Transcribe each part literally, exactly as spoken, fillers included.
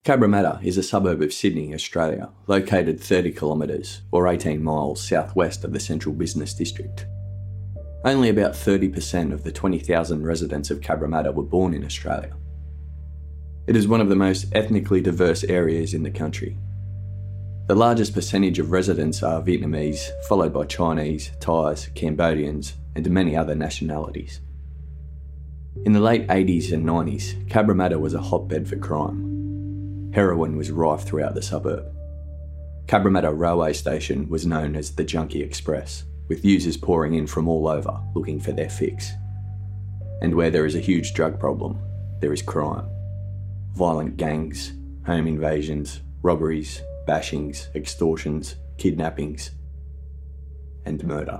Cabramatta is a suburb of Sydney, Australia, located thirty kilometres or eighteen miles southwest of the central business district. Only about thirty percent of the twenty thousand residents of Cabramatta were born in Australia. It is one of the most ethnically diverse areas in the country. The largest percentage of residents are Vietnamese, followed by Chinese, Thais, Cambodians, and many other nationalities. In the late eighties and nineties, Cabramatta was a hotbed for crime. Heroin was rife throughout the suburb. Cabramatta railway station was known as the Junkie Express, with users pouring in from all over looking for their fix. And where there is a huge drug problem, there is crime. Violent gangs, home invasions, robberies, bashings, extortions, kidnappings, and murder.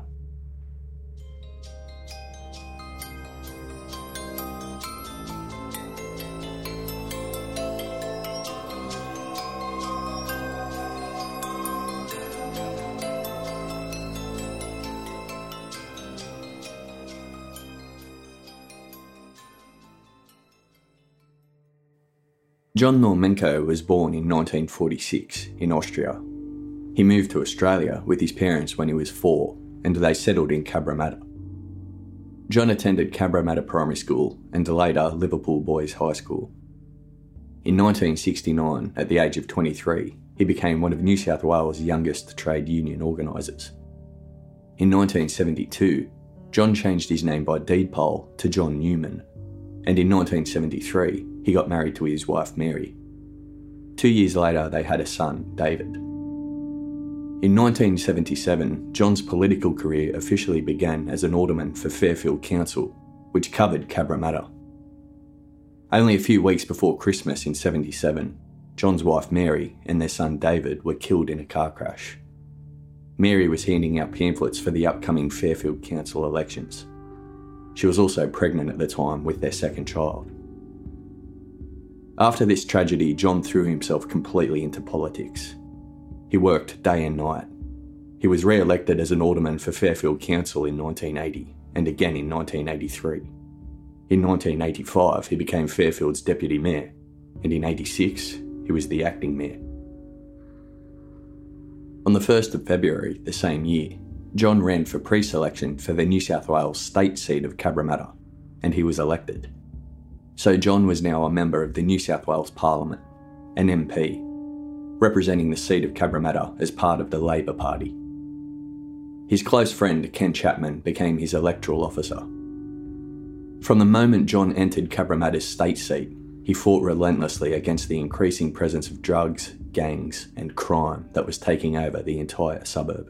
John Normenko was born in nineteen forty-six in Austria. He moved to Australia with his parents when he was four, and they settled in Cabramatta. John attended Cabramatta Primary School and later Liverpool Boys High School. In nineteen sixty-nine, at the age of twenty-three, he became one of New South Wales' youngest trade union organisers. In nineteen seventy-two, John changed his name by deed poll to John Newman, and in nineteen seventy-three, he got married to his wife Mary. Two years later, they had a son, David. In nineteen seventy-seven, John's political career officially began as an alderman for Fairfield Council, which covered Cabramatta. Only a few weeks before Christmas in seventy-seven, John's wife Mary and their son David were killed in a car crash. Mary was handing out pamphlets for the upcoming Fairfield Council elections. She was also pregnant at the time with their second child. After this tragedy, John threw himself completely into politics. He worked day and night. He was re-elected as an alderman for Fairfield Council in nineteen eighty, and again in nineteen eighty-three. In nineteen eighty-five, he became Fairfield's deputy mayor, and in eighty-six, he was the acting mayor. On the first of February the same year, John ran for pre-selection for the New South Wales state seat of Cabramatta, and he was elected. So John was now a member of the New South Wales Parliament, an M P, representing the seat of Cabramatta as part of the Labor Party. His close friend Ken Chapman became his electoral officer. From the moment John entered Cabramatta's state seat, he fought relentlessly against the increasing presence of drugs, gangs, and crime that was taking over the entire suburb.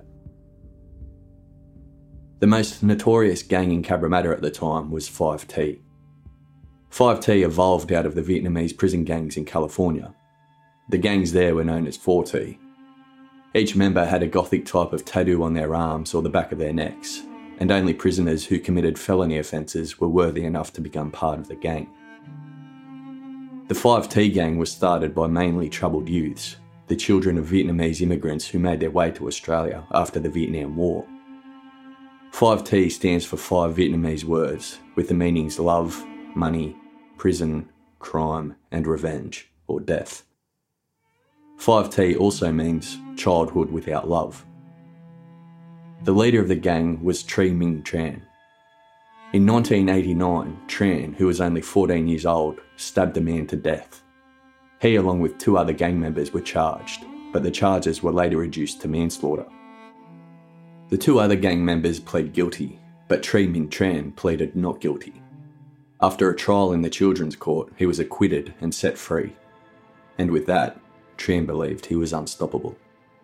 The most notorious gang in Cabramatta at the time was five T. five T evolved out of the Vietnamese prison gangs in California. The gangs there were known as four T. Each member had a gothic type of tattoo on their arms or the back of their necks, and only prisoners who committed felony offences were worthy enough to become part of the gang. The five T gang was started by mainly troubled youths, the children of Vietnamese immigrants who made their way to Australia after the Vietnam War. five T stands for five Vietnamese words, with the meanings love, money, prison, crime, and revenge, or death. five T also means childhood without love. The leader of the gang was Tri Minh Tran. In nineteen eighty-nine, Tran, who was only fourteen years old, stabbed a man to death. He, along with two other gang members, were charged, but the charges were later reduced to manslaughter. The two other gang members pled guilty, but Tri Minh Tran pleaded not guilty. After a trial in the children's court, he was acquitted and set free. And with that, Tran believed he was unstoppable.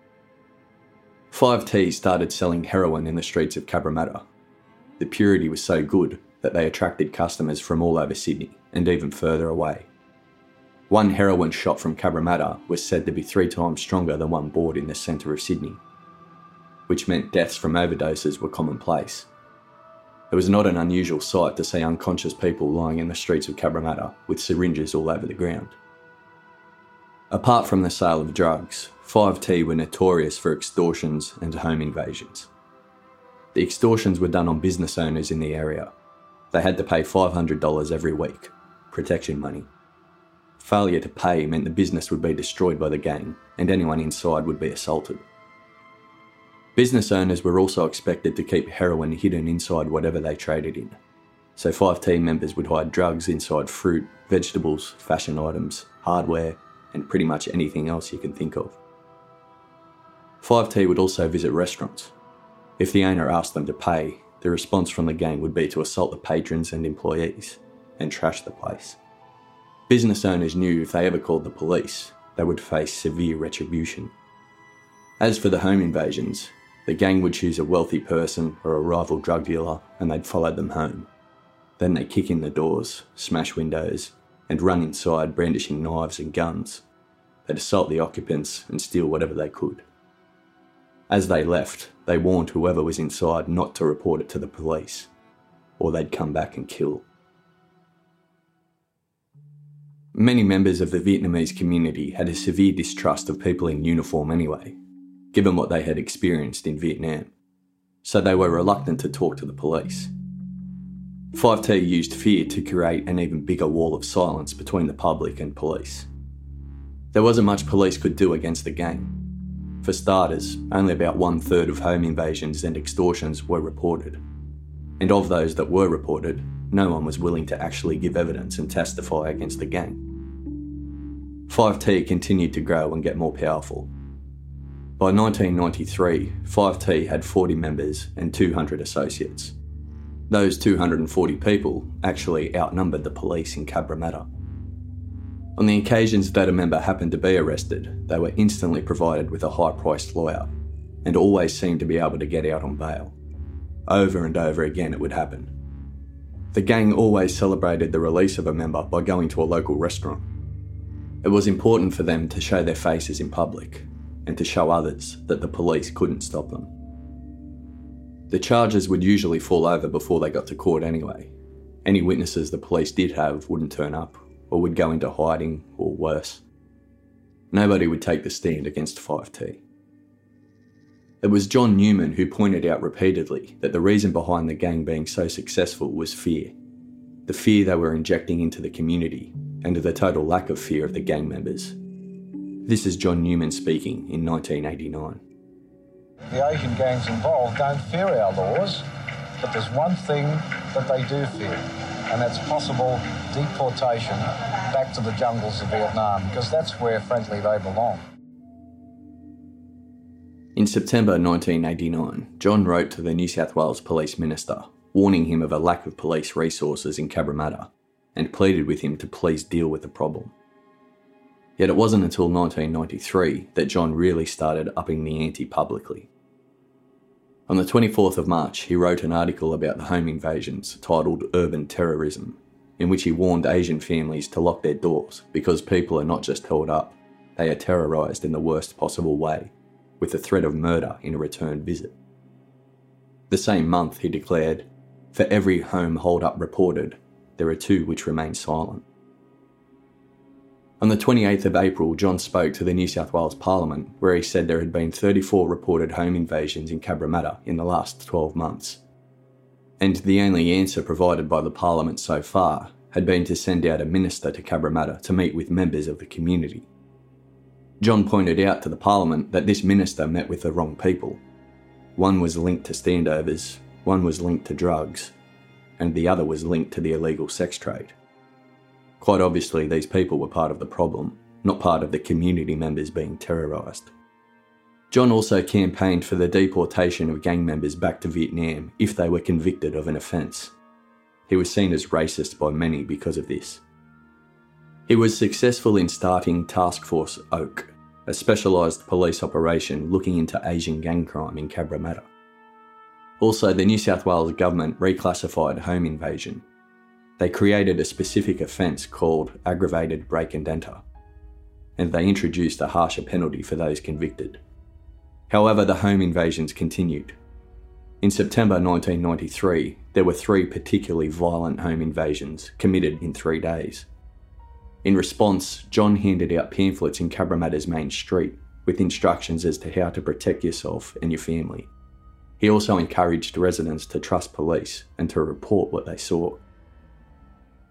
five T started selling heroin in the streets of Cabramatta. The purity was so good that they attracted customers from all over Sydney and even further away. One heroin shot from Cabramatta was said to be three times stronger than one bought in the centre of Sydney, which meant deaths from overdoses were commonplace. It was not an unusual sight to see unconscious people lying in the streets of Cabramatta with syringes all over the ground. Apart from the sale of drugs, five T were notorious for extortions and home invasions. The extortions were done on business owners in the area. They had to pay five hundred dollars every week, protection money. Failure to pay meant the business would be destroyed by the gang and anyone inside would be assaulted. Business owners were also expected to keep heroin hidden inside whatever they traded in, so five T members would hide drugs inside fruit, vegetables, fashion items, hardware, and pretty much anything else you can think of. five T would also visit restaurants. If the owner asked them to pay, the response from the gang would be to assault the patrons and employees and trash the place. Business owners knew if they ever called the police, they would face severe retribution. As for the home invasions, the gang would choose a wealthy person or a rival drug dealer and they'd follow them home. Then they'd kick in the doors, smash windows, and run inside brandishing knives and guns. They'd assault the occupants and steal whatever they could. As they left, they warned whoever was inside not to report it to the police, or they'd come back and kill. Many members of the Vietnamese community had a severe distrust of people in uniform anyway, given what they had experienced in Vietnam, so they were reluctant to talk to the police. five T used fear to create an even bigger wall of silence between the public and police. There wasn't much police could do against the gang. For starters, only about one third of home invasions and extortions were reported. And of those that were reported, no one was willing to actually give evidence and testify against the gang. five T continued to grow and get more powerful. By nineteen ninety-three, five T had forty members and two hundred associates. Those two hundred forty people actually outnumbered the police in Cabramatta. On the occasions that a member happened to be arrested, they were instantly provided with a high-priced lawyer, and always seemed to be able to get out on bail. Over and over again it would happen. The gang always celebrated the release of a member by going to a local restaurant. It was important for them to show their faces in public, and to show others that the police couldn't stop them. The charges would usually fall over before they got to court anyway. Any witnesses the police did have wouldn't turn up, or would go into hiding, or worse. Nobody would take the stand against five T. It was John Newman who pointed out repeatedly that the reason behind the gang being so successful was fear. The fear they were injecting into the community, and the total lack of fear of the gang members. This is John Newman speaking in nineteen eighty-nine. The Asian gangs involved don't fear our laws, but there's one thing that they do fear, and that's possible deportation back to the jungles of Vietnam, because that's where, frankly, they belong. In September nineteen eighty-nine, John wrote to the New South Wales Police Minister, warning him of a lack of police resources in Cabramatta, and pleaded with him to please deal with the problem. Yet it wasn't until nineteen ninety-three that John really started upping the ante publicly. On the twenty-fourth of March, he wrote an article about the home invasions titled Urban Terrorism, in which he warned Asian families to lock their doors because people are not just held up, they are terrorised in the worst possible way, with the threat of murder in a return visit. The same month, he declared, for every home hold-up reported, there are two which remain silent. On the twenty-eighth of April, John spoke to the New South Wales Parliament, where he said there had been thirty-four reported home invasions in Cabramatta in the last twelve months. And the only answer provided by the Parliament so far had been to send out a minister to Cabramatta to meet with members of the community. John pointed out to the Parliament that this minister met with the wrong people. One was linked to standovers, one was linked to drugs, and the other was linked to the illegal sex trade. Quite obviously, these people were part of the problem, not part of the community members being terrorised. John also campaigned for the deportation of gang members back to Vietnam if they were convicted of an offence. He was seen as racist by many because of this. He was successful in starting Task Force Oak, a specialised police operation looking into Asian gang crime in Cabramatta. Also, the New South Wales government reclassified home invasion. They created a specific offence called aggravated break and enter, and they introduced a harsher penalty for those convicted. However, the home invasions continued. In September nineteen ninety-three, there were three particularly violent home invasions committed in three days. In response, John handed out pamphlets in Cabramatta's main street with instructions as to how to protect yourself and your family. He also encouraged residents to trust police and to report what they saw.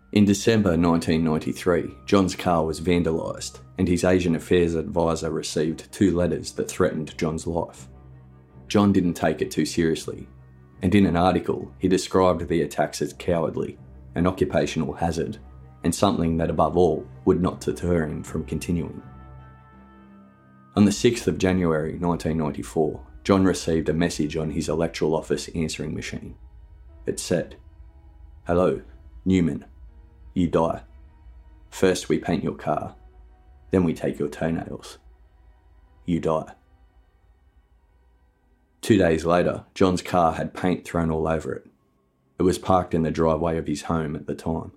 In December nineteen ninety-three, John's car was vandalised and his Asian Affairs advisor received two letters that threatened John's life. John didn't take it too seriously, and in an article he described the attacks as cowardly, an occupational hazard, and something that above all would not deter him from continuing. On the sixth of January nineteen ninety-four, John received a message on his electoral office answering machine. It said, "Hello, Newman. You die. First we paint your car, then we take your toenails. You die." Two days later, John's car had paint thrown all over it. It was parked in the driveway of his home at the time.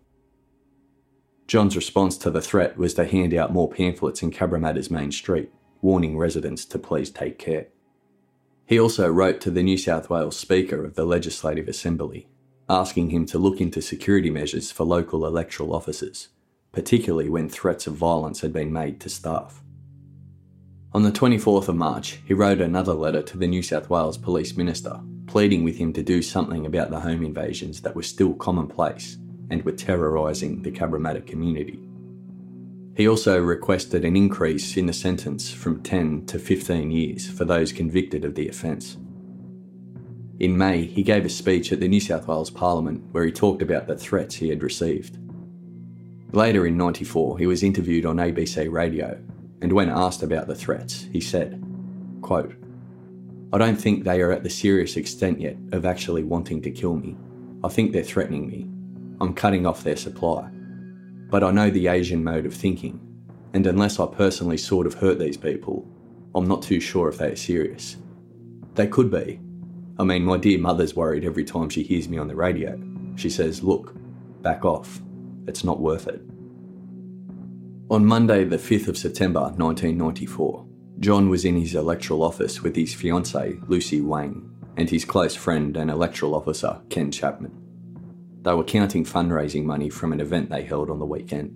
John's response to the threat was to hand out more pamphlets in Cabramatta's main street, warning residents to please take care. He also wrote to the New South Wales Speaker of the Legislative Assembly, asking him to look into security measures for local electoral officers, particularly when threats of violence had been made to staff. On the twenty-fourth of March, he wrote another letter to the New South Wales Police Minister, pleading with him to do something about the home invasions that were still commonplace and were terrorising the Cabramatta community. He also requested an increase in the sentence from ten to fifteen years for those convicted of the offence. In May, he gave a speech at the New South Wales Parliament where he talked about the threats he had received. Later in ninety-four, he was interviewed on A B C Radio, and when asked about the threats, he said, quote, "I don't think they are at the serious extent yet of actually wanting to kill me. I think they're threatening me. I'm cutting off their supply. But I know the Asian mode of thinking, and unless I personally sort of hurt these people, I'm not too sure if they are serious. They could be. I mean, my dear mother's worried every time she hears me on the radio. She says, look, back off. It's not worth it." On Monday the fifth of September nineteen ninety-four, John was in his electoral office with his fiancée, Lucy Wang, and his close friend and electoral officer, Ken Chapman. They were counting fundraising money from an event they held on the weekend.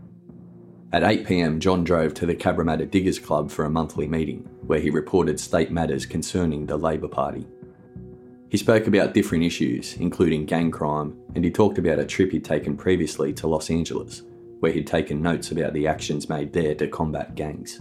At eight p m, John drove to the Cabramatta Diggers Club for a monthly meeting, where he reported state matters concerning the Labor Party. He spoke about different issues, including gang crime, and he talked about a trip he'd taken previously to Los Angeles, where he'd taken notes about the actions made there to combat gangs.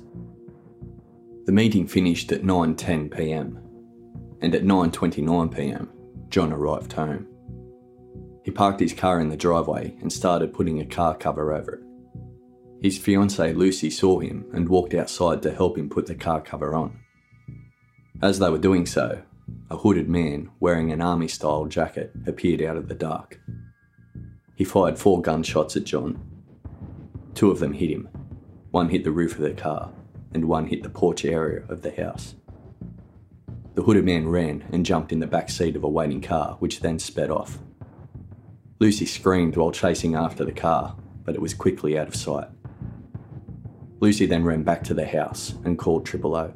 The meeting finished at nine ten p m, and at nine twenty-nine p m, John arrived home. He parked his car in the driveway and started putting a car cover over it. His fiancée Lucy saw him and walked outside to help him put the car cover on. As they were doing so, a hooded man wearing an army-style jacket appeared out of the dark. He fired four gunshots at John. Two of them hit him. One hit the roof of the car, and one hit the porch area of the house. The hooded man ran and jumped in the back seat of a waiting car, which then sped off. Lucy screamed while chasing after the car, but it was quickly out of sight. Lucy then ran back to the house and called triple O.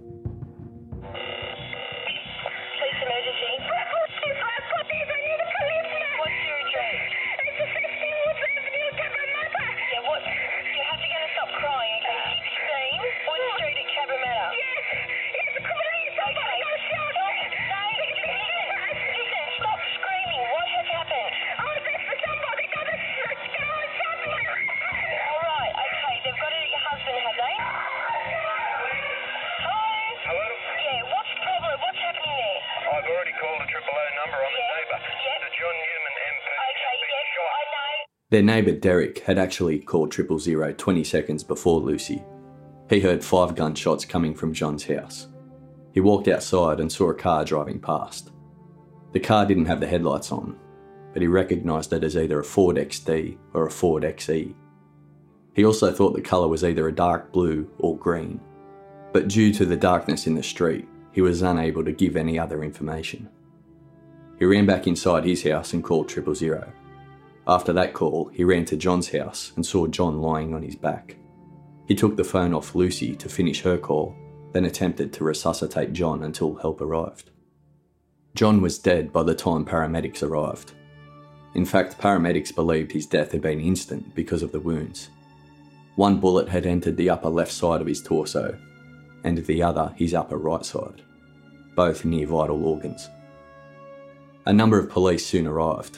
Their neighbour Derek had actually called triple zero twenty seconds before Lucy. He heard five gunshots coming from John's house. He walked outside and saw a car driving past. The car didn't have the headlights on, but he recognised it as either a Ford X D or a Ford X E. He also thought the colour was either a dark blue or green, but due to the darkness in the street, he was unable to give any other information. He ran back inside his house and called triple zero. After that call, he ran to John's house and saw John lying on his back. He took the phone off Lucy to finish her call, then attempted to resuscitate John until help arrived. John was dead by the time paramedics arrived. In fact, paramedics believed his death had been instant because of the wounds. One bullet had entered the upper left side of his torso, and the other his upper right side, both near vital organs. A number of police soon arrived,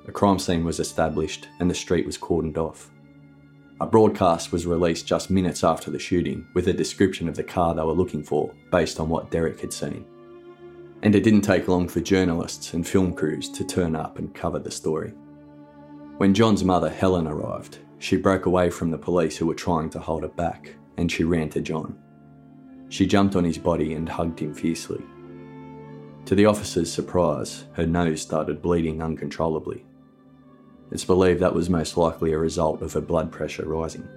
A crime scene was established and the street was cordoned off. A broadcast was released just minutes after the shooting with a description of the car they were looking for based on what Derek had seen. And it didn't take long for journalists and film crews to turn up and cover the story. When John's mother, Helen, arrived, she broke away from the police who were trying to hold her back, and she ran to John. She jumped on his body and hugged him fiercely. To the officer's surprise, her nose started bleeding uncontrollably. It's believed that was most likely a result of her blood pressure rising.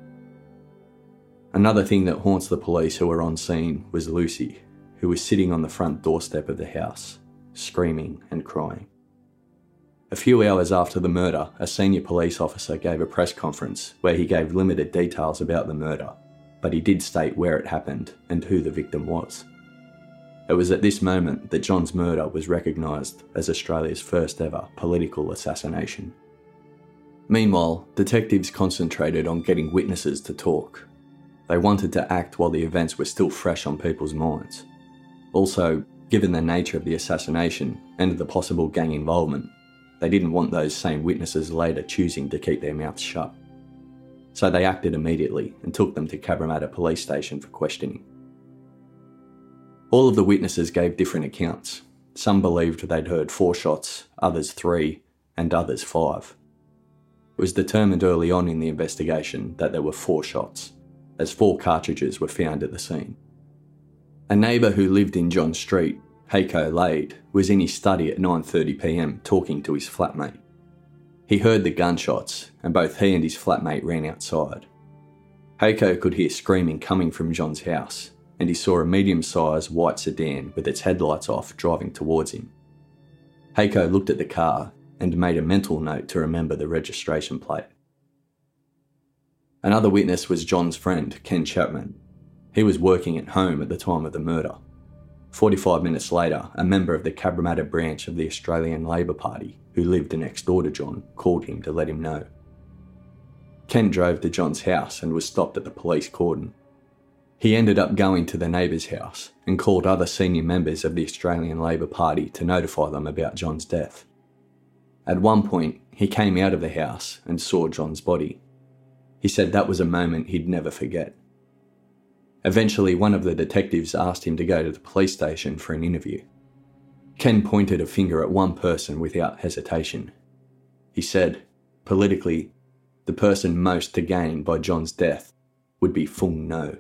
Another thing that haunts the police who were on scene was Lucy, who was sitting on the front doorstep of the house, screaming and crying. A few hours after the murder, a senior police officer gave a press conference where he gave limited details about the murder, but he did state where it happened and who the victim was. It was at this moment that John's murder was recognised as Australia's first ever political assassination. Meanwhile, detectives concentrated on getting witnesses to talk. They wanted to act while the events were still fresh on people's minds. Also, given the nature of the assassination and the possible gang involvement, they didn't want those same witnesses later choosing to keep their mouths shut. So they acted immediately and took them to Cabramatta Police Station for questioning. All of the witnesses gave different accounts. Some believed they'd heard four shots, others three, and others five. It was determined early on in the investigation that there were four shots, as four cartridges were found at the scene. A neighbour who lived in John Street, Heiko Lade, was in his study at nine thirty p m talking to his flatmate. He heard the gunshots, and both he and his flatmate ran outside. Heiko could hear screaming coming from John's house, and he saw a medium-sized white sedan with its headlights off driving towards him. Heiko looked at the car and made a mental note to remember the registration plate. Another witness was John's friend, Ken Chapman. He was working at home at the time of the murder. forty-five minutes later, a member of the Cabramatta branch of the Australian Labor Party, who lived next door to John, called him to let him know. Ken drove to John's house and was stopped at the police cordon. He ended up going to the neighbour's house and called other senior members of the Australian Labor Party to notify them about John's death. At one point, he came out of the house and saw John's body. He said that was a moment he'd never forget. Eventually, one of the detectives asked him to go to the police station for an interview. Ken pointed a finger at one person without hesitation. He said, politically, the person most to gain by John's death would be Phung Ngo.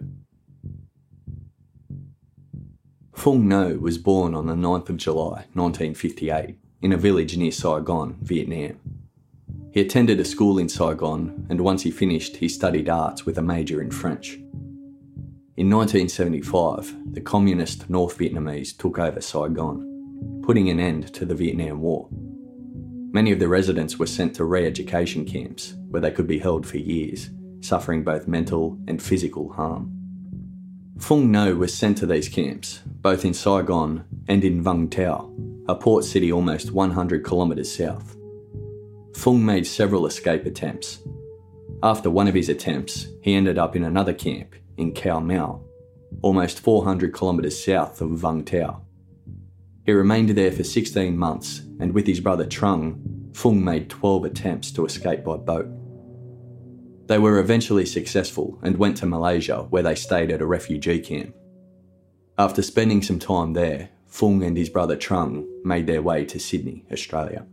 Phung Ngo was born on the ninth of July nineteen fifty-eight in a village near Saigon, Vietnam. He attended a school in Saigon, and once he finished, he studied arts with a major in French. In nineteen seventy-five, the communist North Vietnamese took over Saigon, putting an end to the Vietnam War. Many of the residents were sent to re-education camps, where they could be held for years, suffering both mental and physical harm. Phung Ngo was sent to these camps, both in Saigon and in Vung Tau, a port city almost one hundred kilometres south. Phung made several escape attempts. After one of his attempts, he ended up in another camp in Khao Mau, almost four hundred kilometres south of Vung Tau. He remained there for sixteen months, and with his brother Trung, Phung made twelve attempts to escape by boat. They were eventually successful and went to Malaysia, where they stayed at a refugee camp. After spending some time there, Phung and his brother Trung made their way to Sydney, Australia.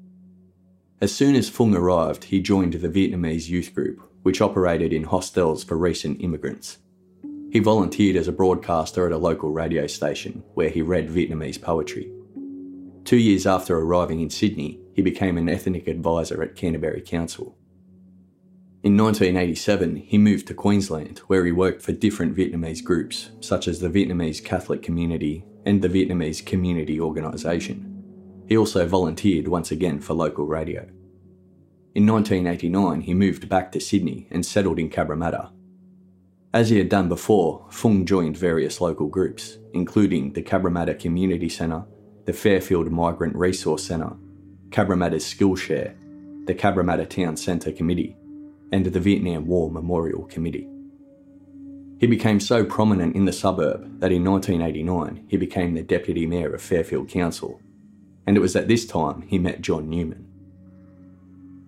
As soon as Phung arrived, he joined the Vietnamese youth group, which operated in hostels for recent immigrants. He volunteered as a broadcaster at a local radio station, where he read Vietnamese poetry. Two years after arriving in Sydney, he became an ethnic advisor at Canterbury Council. In nineteen eighty-seven, he moved to Queensland, where he worked for different Vietnamese groups, such as the Vietnamese Catholic Community and the Vietnamese Community Organisation. He also volunteered once again for local radio. In nineteen eighty-nine, he moved back to Sydney and settled in Cabramatta. As he had done before, Phung joined various local groups, including the Cabramatta Community Centre, the Fairfield Migrant Resource Centre, Cabramatta's Skillshare, the Cabramatta Town Centre Committee, and the Vietnam War Memorial Committee. He became so prominent in the suburb that in nineteen eighty-nine he became the Deputy Mayor of Fairfield Council, and it was at this time he met John Newman.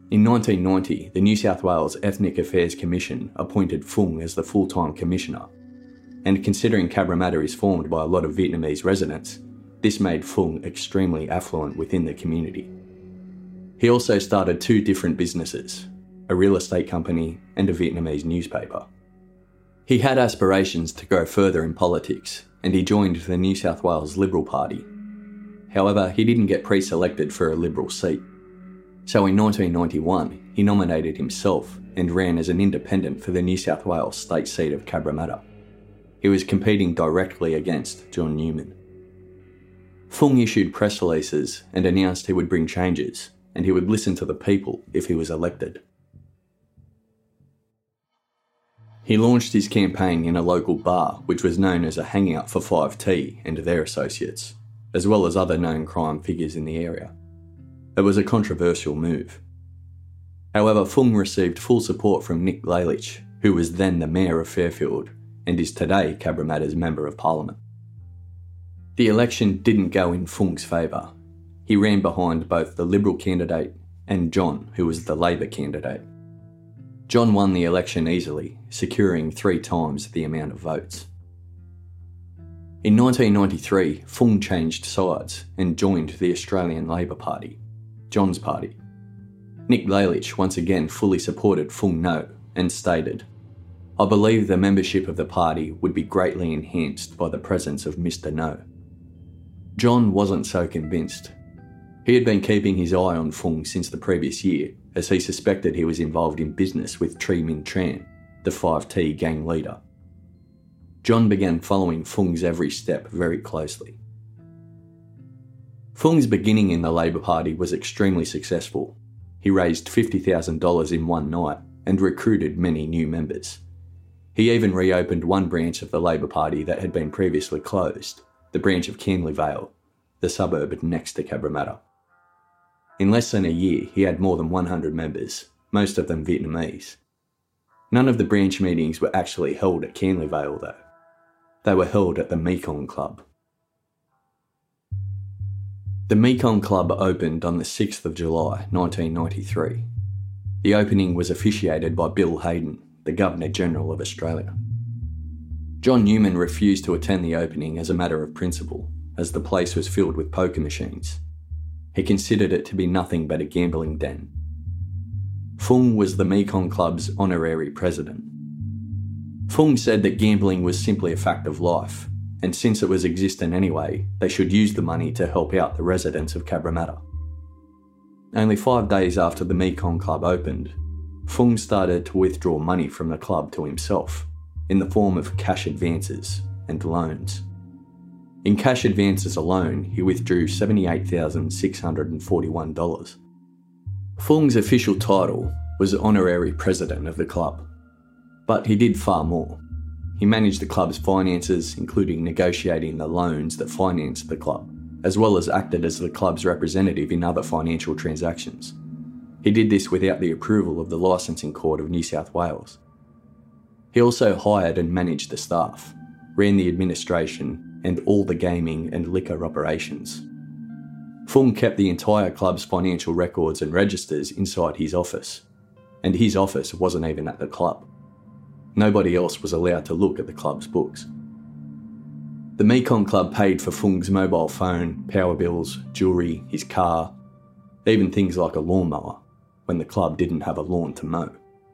In nineteen ninety, the New South Wales Ethnic Affairs Commission appointed Fung as the full-time commissioner, and considering Cabramatta is formed by a lot of Vietnamese residents, this made Fung extremely affluent within the community. He also started two different businesses, a real estate company and a Vietnamese newspaper. He had aspirations to go further in politics, and he joined the New South Wales Liberal Party. However, he didn't get pre-selected for a Liberal seat. So in nineteen ninety-one, he nominated himself and ran as an independent for the New South Wales state seat of Cabramatta. He was competing directly against John Newman. Fung issued press releases and announced he would bring changes, and he would listen to the people if he was elected. He launched his campaign in a local bar which was known as a hangout for five T and their associates, as well as other known crime figures in the area. It was a controversial move. However, Fung received full support from Nick Lalich, who was then the Mayor of Fairfield and is today Cabramatta's Member of Parliament. The election didn't go in Fung's favour. He ran behind both the Liberal candidate and John, who was the Labor candidate. John won the election easily, securing three times the amount of votes. In nineteen ninety-three, Fung changed sides and joined the Australian Labor Party, John's party. Nick Lalich once again fully supported Fung No and stated, "I believe the membership of the party would be greatly enhanced by the presence of Mister No." John wasn't so convinced. He had been keeping his eye on Fung since the previous year, as he suspected he was involved in business with Tri Minh Tran, the five T gang leader. John began following Fung's every step very closely. Fung's beginning in the Labor Party was extremely successful. He raised fifty thousand dollars in one night and recruited many new members. He even reopened one branch of the Labor Party that had been previously closed, the branch of Canley Vale, the suburb next to Cabramatta. In less than a year, he had more than one hundred members, most of them Vietnamese. None of the branch meetings were actually held at Canley Vale though. They were held at the Mekong Club. The Mekong Club opened on the sixth of July nineteen ninety-three. The opening was officiated by Bill Hayden, the Governor-General of Australia. John Newman refused to attend the opening as a matter of principle, as the place was filled with poker machines. He considered it to be nothing but a gambling den. Fung was the Mekong Club's honorary president. Fung said that gambling was simply a fact of life, and since it was existent anyway, they should use the money to help out the residents of Cabramatta. Only five days after the Mekong Club opened, Fung started to withdraw money from the club to himself, in the form of cash advances and loans. In cash advances alone, he withdrew seventy-eight thousand six hundred forty-one dollars. Fung's official title was honorary president of the club, but he did far more. He managed the club's finances, including negotiating the loans that financed the club, as well as acted as the club's representative in other financial transactions. He did this without the approval of the Licensing Court of New South Wales. He also hired and managed the staff, ran the administration, and all the gaming and liquor operations. Fung kept the entire club's financial records and registers inside his office, and his office wasn't even at the club. Nobody else was allowed to look at the club's books. The Mekong Club paid for Fung's mobile phone, power bills, jewellery, his car, even things like a lawnmower, when the club didn't have a lawn to mow.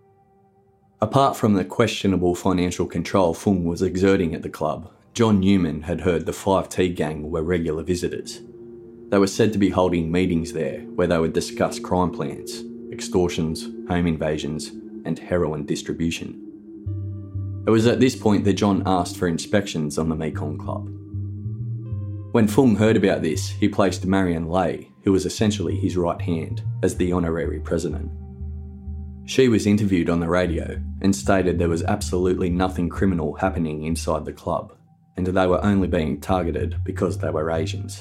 Apart from the questionable financial control Fung was exerting at the club, John Newman had heard the five T gang were regular visitors. They were said to be holding meetings there where they would discuss crime plans, extortions, home invasions, and heroin distribution. It was at this point that John asked for inspections on the Mekong Club. When Fung heard about this, he placed Marion Lay, who was essentially his right hand, as the honorary president. She was interviewed on the radio and stated there was absolutely nothing criminal happening inside the club, and they were only being targeted because they were Asians.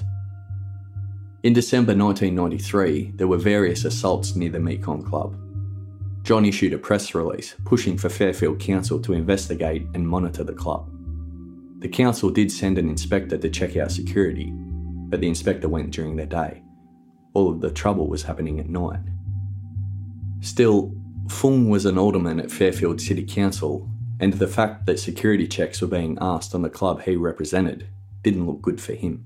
In December nineteen ninety-three, there were various assaults near the Mekong Club. John issued a press release pushing for Fairfield Council to investigate and monitor the club. The council did send an inspector to check out security, but the inspector went during the day. All of the trouble was happening at night. Still, Fung was an alderman at Fairfield City Council, and the fact that security checks were being asked on the club he represented didn't look good for him.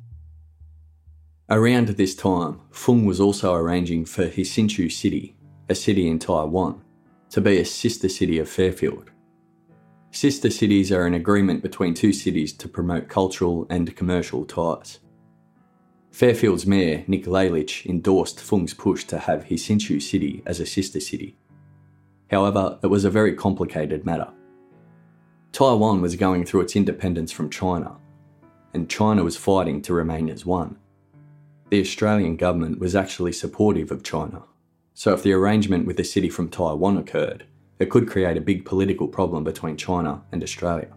Around this time, Fung was also arranging for Hsinchu City, a city in Taiwan, to be a sister city of Fairfield. Sister cities are an agreement between two cities to promote cultural and commercial ties. Fairfield's mayor, Nick Lalich, endorsed Fung's push to have Hsinchu City as a sister city. However, it was a very complicated matter. Taiwan was going through its independence from China, and China was fighting to remain as one. The Australian government was actually supportive of China, so if the arrangement with the city from Taiwan occurred, it could create a big political problem between China and Australia.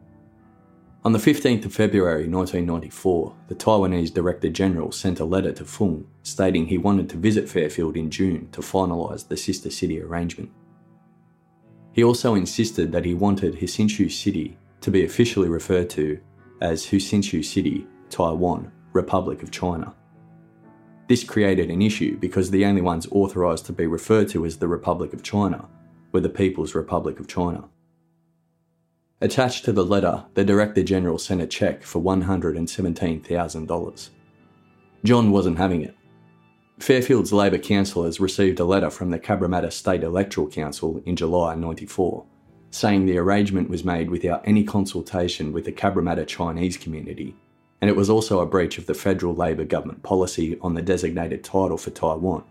On the fifteenth of February nineteen ninety-four, the Taiwanese Director General sent a letter to Fung stating he wanted to visit Fairfield in June to finalise the sister city arrangement. He also insisted that he wanted Hsinchu City to be officially referred to as Hsinchu City, Taiwan, Republic of China. This created an issue because the only ones authorised to be referred to as the Republic of China were the People's Republic of China. Attached to the letter, the Director General sent a cheque for one hundred seventeen thousand dollars. John wasn't having it. Fairfield's Labor councillors received a letter from the Cabramatta State Electoral Council in July ninety-four, saying the arrangement was made without any consultation with the Cabramatta Chinese community, and it was also a breach of the federal Labor government policy on the designated title for Taiwan.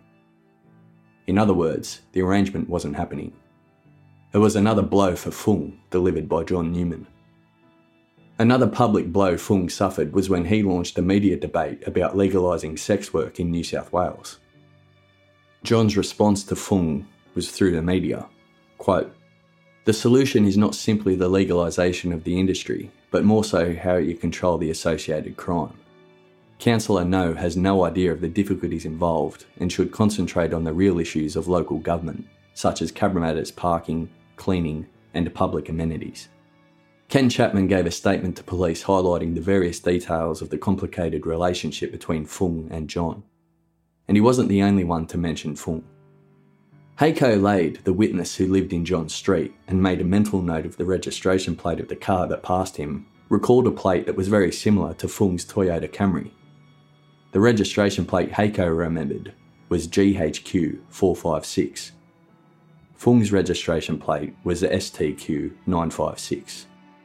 In other words, the arrangement wasn't happening. It was another blow for Fung, delivered by John Newman. Another public blow Fung suffered was when he launched a media debate about legalising sex work in New South Wales. John's response to Fung was through the media. Quote, "The solution is not simply the legalisation of the industry, but more so how you control the associated crime. Councillor No has no idea of the difficulties involved and should concentrate on the real issues of local government, such as Cabramatta's parking, cleaning and public amenities." Ken Chapman gave a statement to police highlighting the various details of the complicated relationship between Fung and John. And he wasn't the only one to mention Fung. Heiko Lade, the witness who lived in John Street and made a mental note of the registration plate of the car that passed him, recalled a plate that was very similar to Fung's Toyota Camry. The registration plate Heiko remembered was G H Q four five six. Fung's registration plate was S T Q nine five six.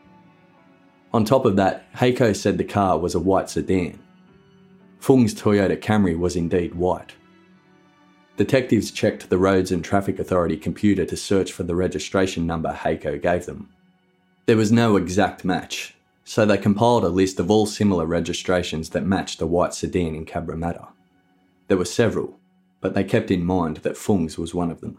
On top of that, Heiko said the car was a white sedan. Fung's Toyota Camry was indeed white. Detectives checked the Roads and Traffic Authority computer to search for the registration number Heiko gave them. There was no exact match, so they compiled a list of all similar registrations that matched a white sedan in Cabramatta. There were several, but they kept in mind that Fung's was one of them.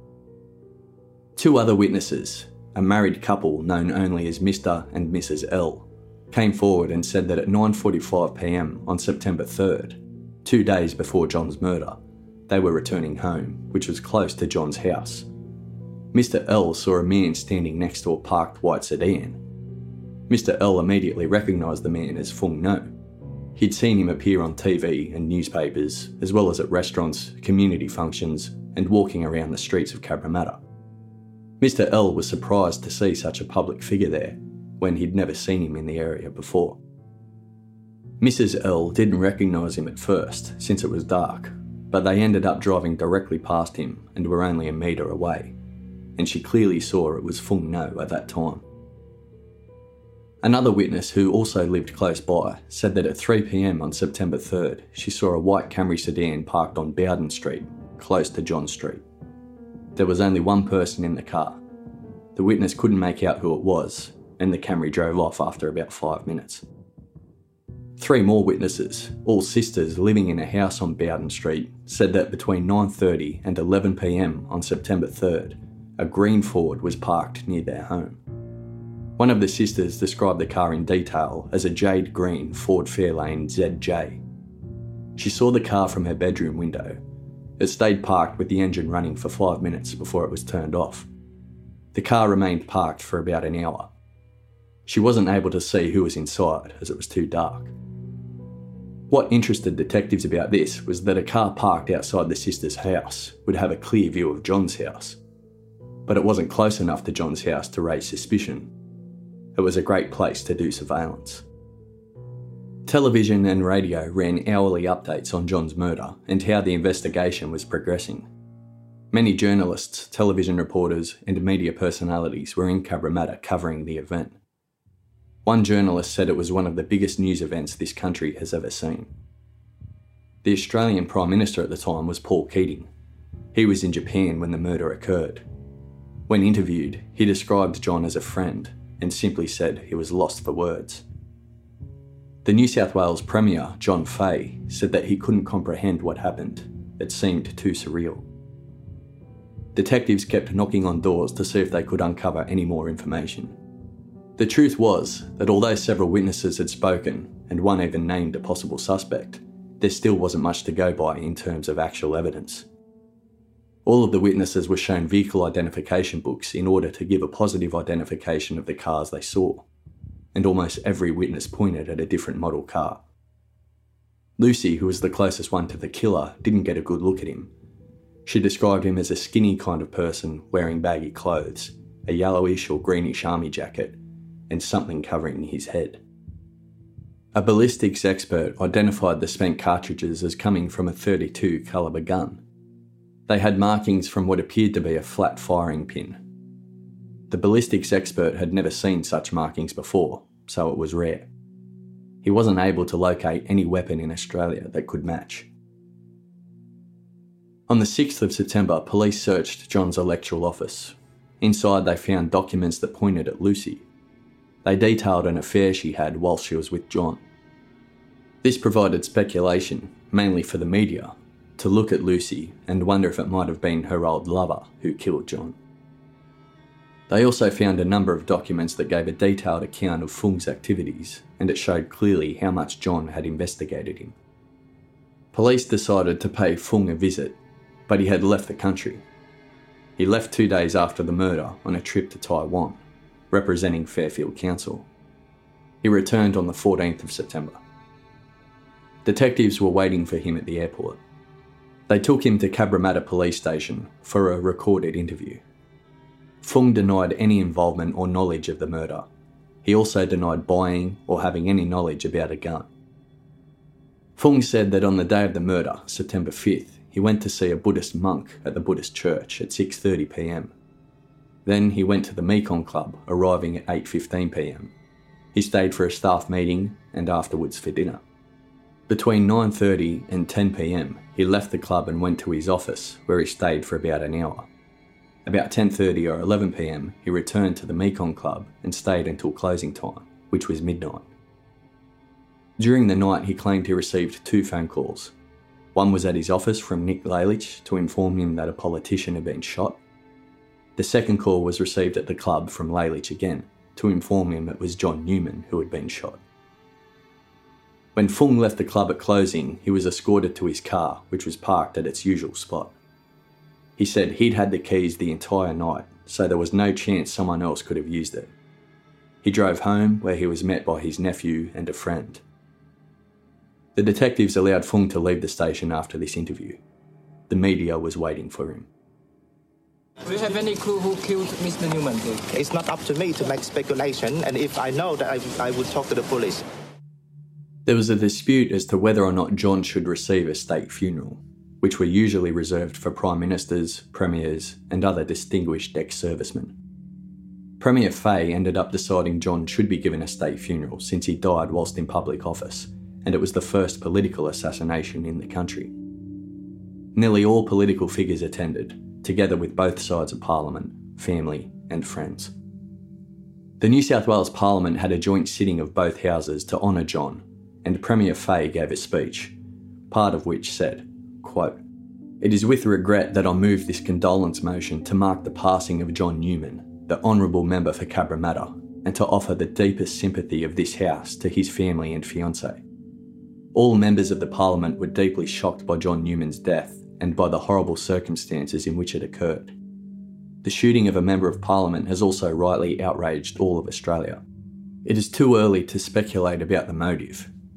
Two other witnesses, a married couple known only as Mister and Missus L, came forward and said that at nine forty-five p m on September third, two days before John's murder, they were returning home, which was close to John's house. Mister L saw a man standing next to a parked white sedan. Mister L immediately recognised the man as Fung No. He'd seen him appear on T V and newspapers, as well as at restaurants, community functions, and walking around the streets of Cabramatta. Mister L was surprised to see such a public figure there, when he'd never seen him in the area before. Missus L didn't recognise him at first, since it was dark, but they ended up driving directly past him and were only a metre away, and she clearly saw it was Fung No at that time. Another witness who also lived close by said that at three p m on September third, she saw a white Camry sedan parked on Bowden Street, close to John Street. There was only one person in the car. The witness couldn't make out who it was, and the Camry drove off after about five minutes. Three more witnesses, all sisters living in a house on Bowden Street, said that between nine thirty and eleven p m on September third, a green Ford was parked near their home. One of the sisters described the car in detail as a jade green Ford Fairlane Z J. She saw the car from her bedroom window. It stayed parked with the engine running for five minutes before it was turned off. The car remained parked for about an hour. She wasn't able to see who was inside as it was too dark. What interested detectives about this was that a car parked outside the sisters' house would have a clear view of John's house. But it wasn't close enough to John's house to raise suspicion. It was a great place to do surveillance. Television and radio ran hourly updates on John's murder and how the investigation was progressing. Many journalists, television reporters and media personalities were in Cabramatta covering the event. One journalist said it was one of the biggest news events this country has ever seen. The Australian Prime Minister at the time was Paul Keating. He was in Japan when the murder occurred. When interviewed, he described John as a friend and simply said he was lost for words. The New South Wales Premier, John Fahey, said that he couldn't comprehend what happened. It seemed too surreal. Detectives kept knocking on doors to see if they could uncover any more information. The truth was that although several witnesses had spoken, and one even named a possible suspect, there still wasn't much to go by in terms of actual evidence. All of the witnesses were shown vehicle identification books in order to give a positive identification of the cars they saw, and almost every witness pointed at a different model car. Lucy, who was the closest one to the killer, didn't get a good look at him. She described him as a skinny kind of person wearing baggy clothes, a yellowish or greenish army jacket, and something covering his head. A ballistics expert identified the spent cartridges as coming from a thirty-two caliber gun. They had markings from what appeared to be a flat firing pin. The ballistics expert had never seen such markings before, so it was rare. He wasn't able to locate any weapon in Australia that could match. On the sixth of September, police searched John's electoral office. Inside they found documents that pointed at Lucy. They detailed an affair she had while she was with John. This provided speculation, mainly for the media, to look at Lucy and wonder if it might have been her old lover who killed John. They also found a number of documents that gave a detailed account of Fung's activities, and it showed clearly how much John had investigated him. Police decided to pay Fung a visit, but he had left the country. He left two days after the murder on a trip to Taiwan, representing Fairfield Council. He returned on the fourteenth of September. Detectives were waiting for him at the airport. They took him to Cabramatta Police Station for a recorded interview. Fung denied any involvement or knowledge of the murder. He also denied buying or having any knowledge about a gun. Fung said that on the day of the murder, September fifth, he went to see a Buddhist monk at the Buddhist church at six thirty p m. Then he went to the Mekong Club, arriving at eight fifteen p m. He stayed for a staff meeting and afterwards for dinner. Between nine thirty and ten p m, he left the club and went to his office, where he stayed for about an hour. About ten thirty or eleven p m, he returned to the Mekong Club and stayed until closing time, which was midnight. During the night, he claimed he received two phone calls. One was at his office from Nick Lalich to inform him that a politician had been shot. The second call was received at the club from Lalich again to inform him it was John Newman who had been shot. When Fung left the club at closing, he was escorted to his car, which was parked at its usual spot. He said he'd had the keys the entire night, so there was no chance someone else could have used it. He drove home, where he was met by his nephew and a friend. The detectives allowed Fung to leave the station after this interview. The media was waiting for him. Do you have any clue who killed Mister Newman? It's not up to me to make speculation, and if I know that, I, I would talk to the police. There was a dispute as to whether or not John should receive a state funeral, which were usually reserved for prime ministers, premiers, and other distinguished ex-servicemen. Premier Fahey ended up deciding John should be given a state funeral since he died whilst in public office, and it was the first political assassination in the country. Nearly all political figures attended, together with both sides of Parliament, family and friends. The New South Wales Parliament had a joint sitting of both houses to honour John, and Premier Fahey gave a speech, part of which said, quote, "It is with regret that I move this condolence motion to mark the passing of John Newman, the Honourable Member for Cabramatta, and to offer the deepest sympathy of this House to his family and fiancée. All members of the Parliament were deeply shocked by John Newman's death and by the horrible circumstances in which it occurred. The shooting of a Member of Parliament has also rightly outraged all of Australia. It is too early to speculate about the motive,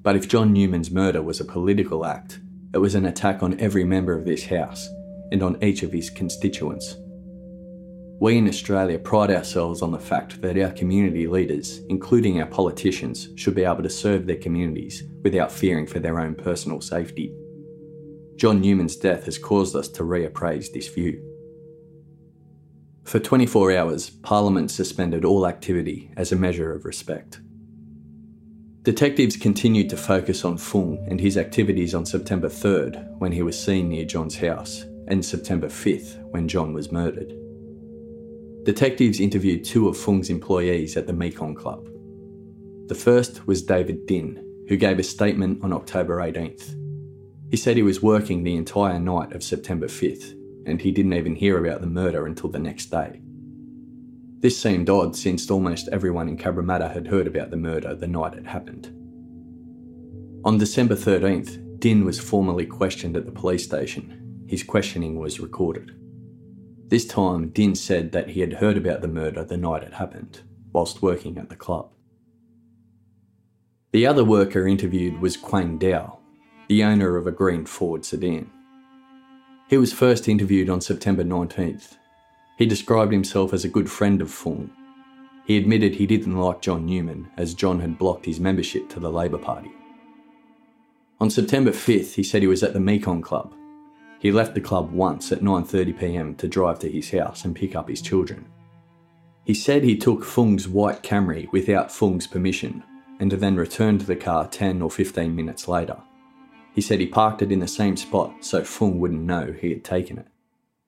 But if John Newman's murder was a political act, it was an attack on every member of this House and on each of his constituents. We in Australia pride ourselves on the fact that our community leaders, including our politicians, should be able to serve their communities without fearing for their own personal safety. John Newman's death has caused us to reappraise this view. For twenty-four hours, Parliament suspended all activity as a measure of respect. Detectives continued to focus on Fung and his activities on September third, when he was seen near John's house, and September fifth, when John was murdered. Detectives interviewed two of Fung's employees at the Mekong Club. The first was David Din, who gave a statement on October eighteenth. He said he was working the entire night of September fifth, and he didn't even hear about the murder until the next day. This seemed odd since almost everyone in Cabramatta had heard about the murder the night it happened. On December thirteenth, Din was formally questioned at the police station. His questioning was recorded. This time, Din said that he had heard about the murder the night it happened, whilst working at the club. The other worker interviewed was Quang Dao, the owner of a green Ford sedan. He was first interviewed on September nineteenth. He described himself as a good friend of Fung. He admitted he didn't like John Newman, as John had blocked his membership to the Labor Party. On September fifth, he said he was at the Mekong Club. He left the club once at nine thirty p m to drive to his house and pick up his children. He said he took Fung's white Camry without Fung's permission, and then returned the car ten or fifteen minutes later. He said he parked it in the same spot so Fung wouldn't know he had taken it.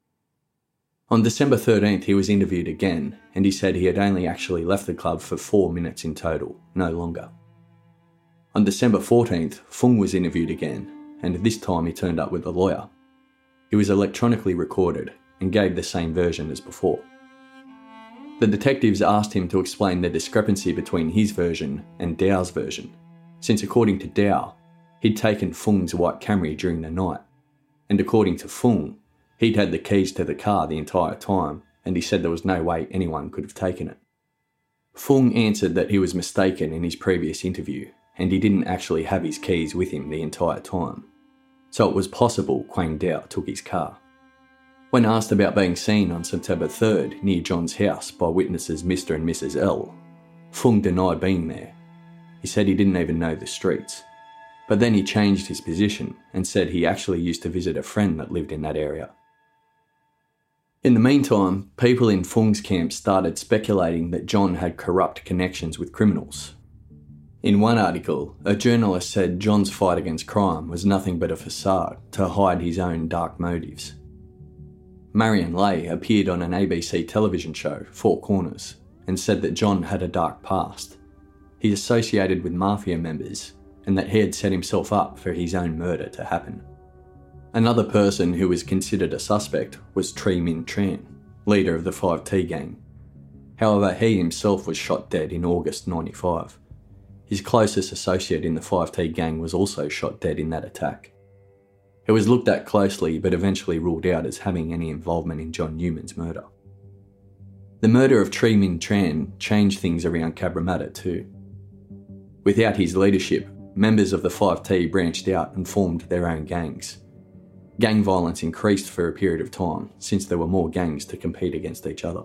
On December thirteenth, he was interviewed again, and he said he had only actually left the club for four minutes in total, no longer. On December fourteenth, Fung was interviewed again, and this time he turned up with a lawyer. He was electronically recorded and gave the same version as before. The detectives asked him to explain the discrepancy between his version and Dao's version, since according to Dao, he'd taken Fung's white Camry during the night, and according to Fung, he'd had the keys to the car the entire time, and he said there was no way anyone could have taken it. Fung answered that he was mistaken in his previous interview, and he didn't actually have his keys with him the entire time. So it was possible Quang Dao took his car. When asked about being seen on September third near John's house by witnesses Mister and Missus L, Fung denied being there. He said he didn't even know the streets. But then he changed his position and said he actually used to visit a friend that lived in that area. In the meantime, people in Fung's camp started speculating that John had corrupt connections with criminals. In one article, a journalist said John's fight against crime was nothing but a facade to hide his own dark motives. Marion Lay appeared on an A B C television show, Four Corners, and said that John had a dark past. He associated with mafia members, and that he had set himself up for his own murder to happen. Another person who was considered a suspect was Tri Minh Tran, leader of the five T gang. However, he himself was shot dead in August ninety-five. His closest associate in the five T gang was also shot dead in that attack. It was looked at closely but eventually ruled out as having any involvement in John Newman's murder. The murder of Tri Minh Tran changed things around Cabramatta too. Without his leadership, members of the five T branched out and formed their own gangs. Gang violence increased for a period of time since there were more gangs to compete against each other.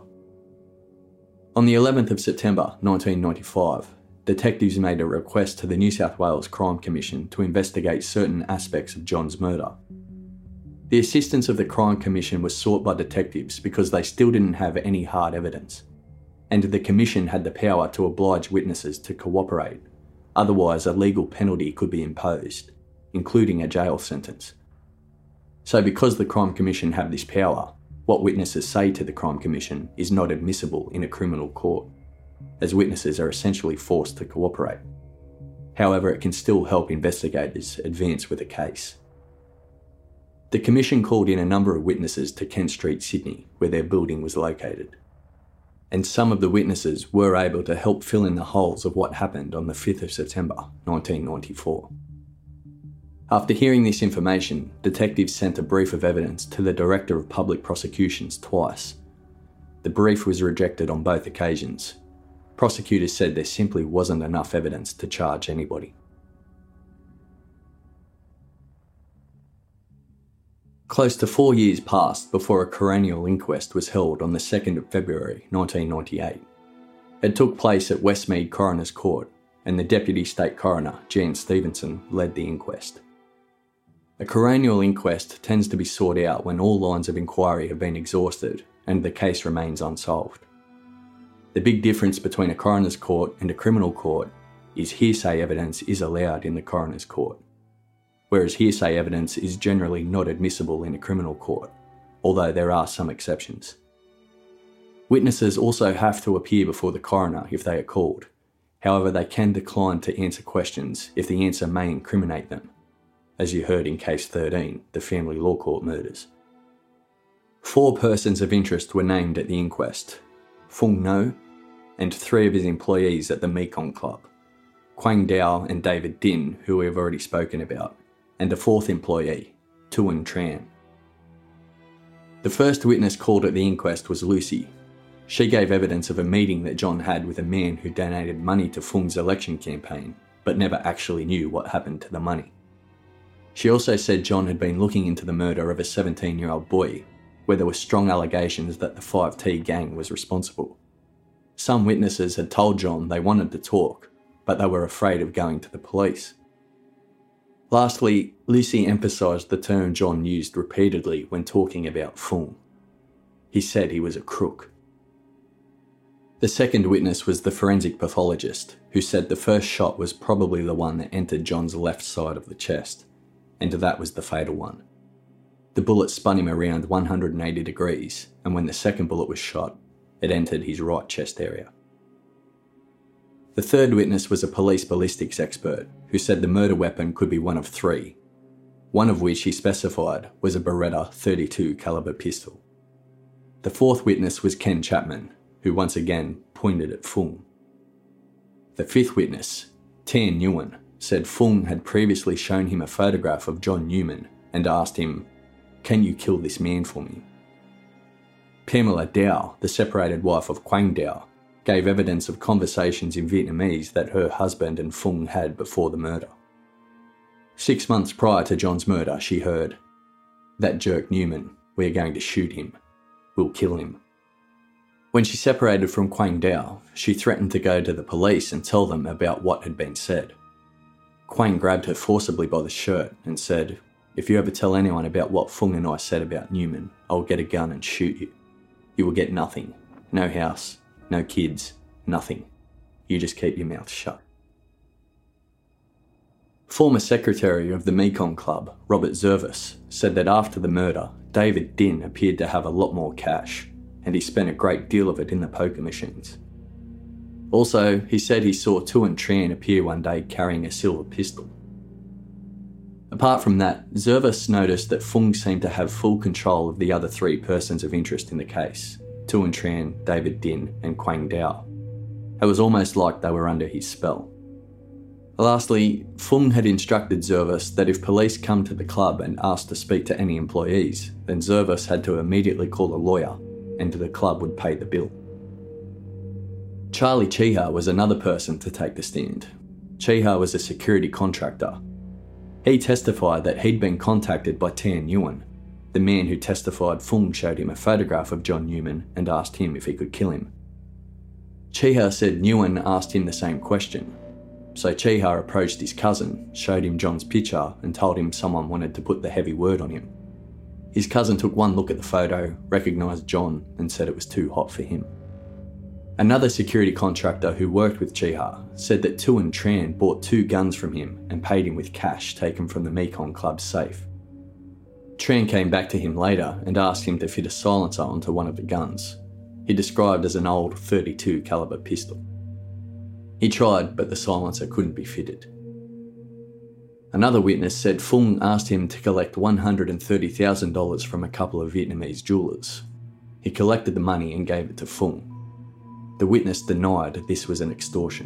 On the eleventh of September nineteen ninety-five, detectives made a request to the New South Wales Crime Commission to investigate certain aspects of John's murder. The assistance of the Crime Commission was sought by detectives because they still didn't have any hard evidence, and the Commission had the power to oblige witnesses to cooperate, otherwise a legal penalty could be imposed, including a jail sentence. So because the Crime Commission have this power, what witnesses say to the Crime Commission is not admissible in a criminal court, as witnesses are essentially forced to cooperate. However, it can still help investigators advance with a case. The Commission called in a number of witnesses to Kent Street, Sydney, where their building was located. And some of the witnesses were able to help fill in the holes of what happened on the fifth of September nineteen ninety-four. After hearing this information, detectives sent a brief of evidence to the Director of Public Prosecutions twice. The brief was rejected on both occasions. Prosecutors said there simply wasn't enough evidence to charge anybody. Close to four years passed before a coronial inquest was held on the second of February nineteen ninety-eight. It took place at Westmead Coroner's Court, and the Deputy State Coroner, Jan Stevenson, led the inquest. A coronial inquest tends to be sought out when all lines of inquiry have been exhausted and the case remains unsolved. The big difference between a coroner's court and a criminal court is hearsay evidence is allowed in the coroner's court, whereas hearsay evidence is generally not admissible in a criminal court, although there are some exceptions. Witnesses also have to appear before the coroner if they are called. However, they can decline to answer questions if the answer may incriminate them, as you heard in Case thirteen, the Family Law Court murders. Four persons of interest were named at the inquest: Fung No and three of his employees at the Mekong Club, Quang Dao and David Din, who we have already spoken about, and a fourth employee, Tuan Tran. The first witness called at the inquest was Lucy. She gave evidence of a meeting that John had with a man who donated money to Fung's election campaign, but never actually knew what happened to the money. She also said John had been looking into the murder of a seventeen-year-old boy, where there were strong allegations that the five T gang was responsible. Some witnesses had told John they wanted to talk, but they were afraid of going to the police. Lastly, Lucy emphasised the term John used repeatedly when talking about Fung. He said he was a crook. The second witness was the forensic pathologist, who said the first shot was probably the one that entered John's left side of the chest, and that was the fatal one. The bullet spun him around one hundred eighty degrees, and when the second bullet was shot, it entered his right chest area. The third witness was a police ballistics expert, who said the murder weapon could be one of three, one of which he specified was a Beretta thirty-two caliber pistol. The fourth witness was Ken Chapman, who once again pointed at Fung. The fifth witness, Tan Nguyen, said Fung had previously shown him a photograph of John Newman and asked him, "Can you kill this man for me?" Pamela Dao, the separated wife of Quang Dao, gave evidence of conversations in Vietnamese that her husband and Fung had before the murder. Six months prior to John's murder, she heard, "That jerk Newman, we're going to shoot him. We'll kill him." When she separated from Quang Dao, she threatened to go to the police and tell them about what had been said. Quang grabbed her forcibly by the shirt and said, "If you ever tell anyone about what Fung and I said about Newman, I'll get a gun and shoot you. You will get nothing. No house, no kids, nothing. You just keep your mouth shut." Former secretary of the Mekong Club, Robert Zervis, said that after the murder, David Din appeared to have a lot more cash, and he spent a great deal of it in the poker machines. Also, he said he saw Tuan Tran appear one day carrying a silver pistol. Apart from that, Zervis noticed that Fung seemed to have full control of the other three persons of interest in the case, Tuan Tran, David Din and Quang Dao. It was almost like they were under his spell. Lastly, Fung had instructed Zervis that if police come to the club and ask to speak to any employees, then Zervis had to immediately call a lawyer, and the club would pay the bill. Charlie Cheeha was another person to take the stand. Cheeha was a security contractor. He testified that he'd been contacted by Tan Nguyen, the man who testified Fung showed him a photograph of John Newman and asked him if he could kill him. Cheeha said Nguyen asked him the same question, so Cheeha approached his cousin, showed him John's picture and told him someone wanted to put the heavy word on him. His cousin took one look at the photo, recognised John and said it was too hot for him. Another security contractor who worked with Cheeha said that Tuan Tran bought two guns from him and paid him with cash taken from the Mekong Club's safe. Tran came back to him later and asked him to fit a silencer onto one of the guns, he described as an old thirty-two caliber pistol. He tried, but the silencer couldn't be fitted. Another witness said Fung asked him to collect one hundred thirty thousand dollars from a couple of Vietnamese jewellers. He collected the money and gave it to Fung. The witness denied this was an extortion.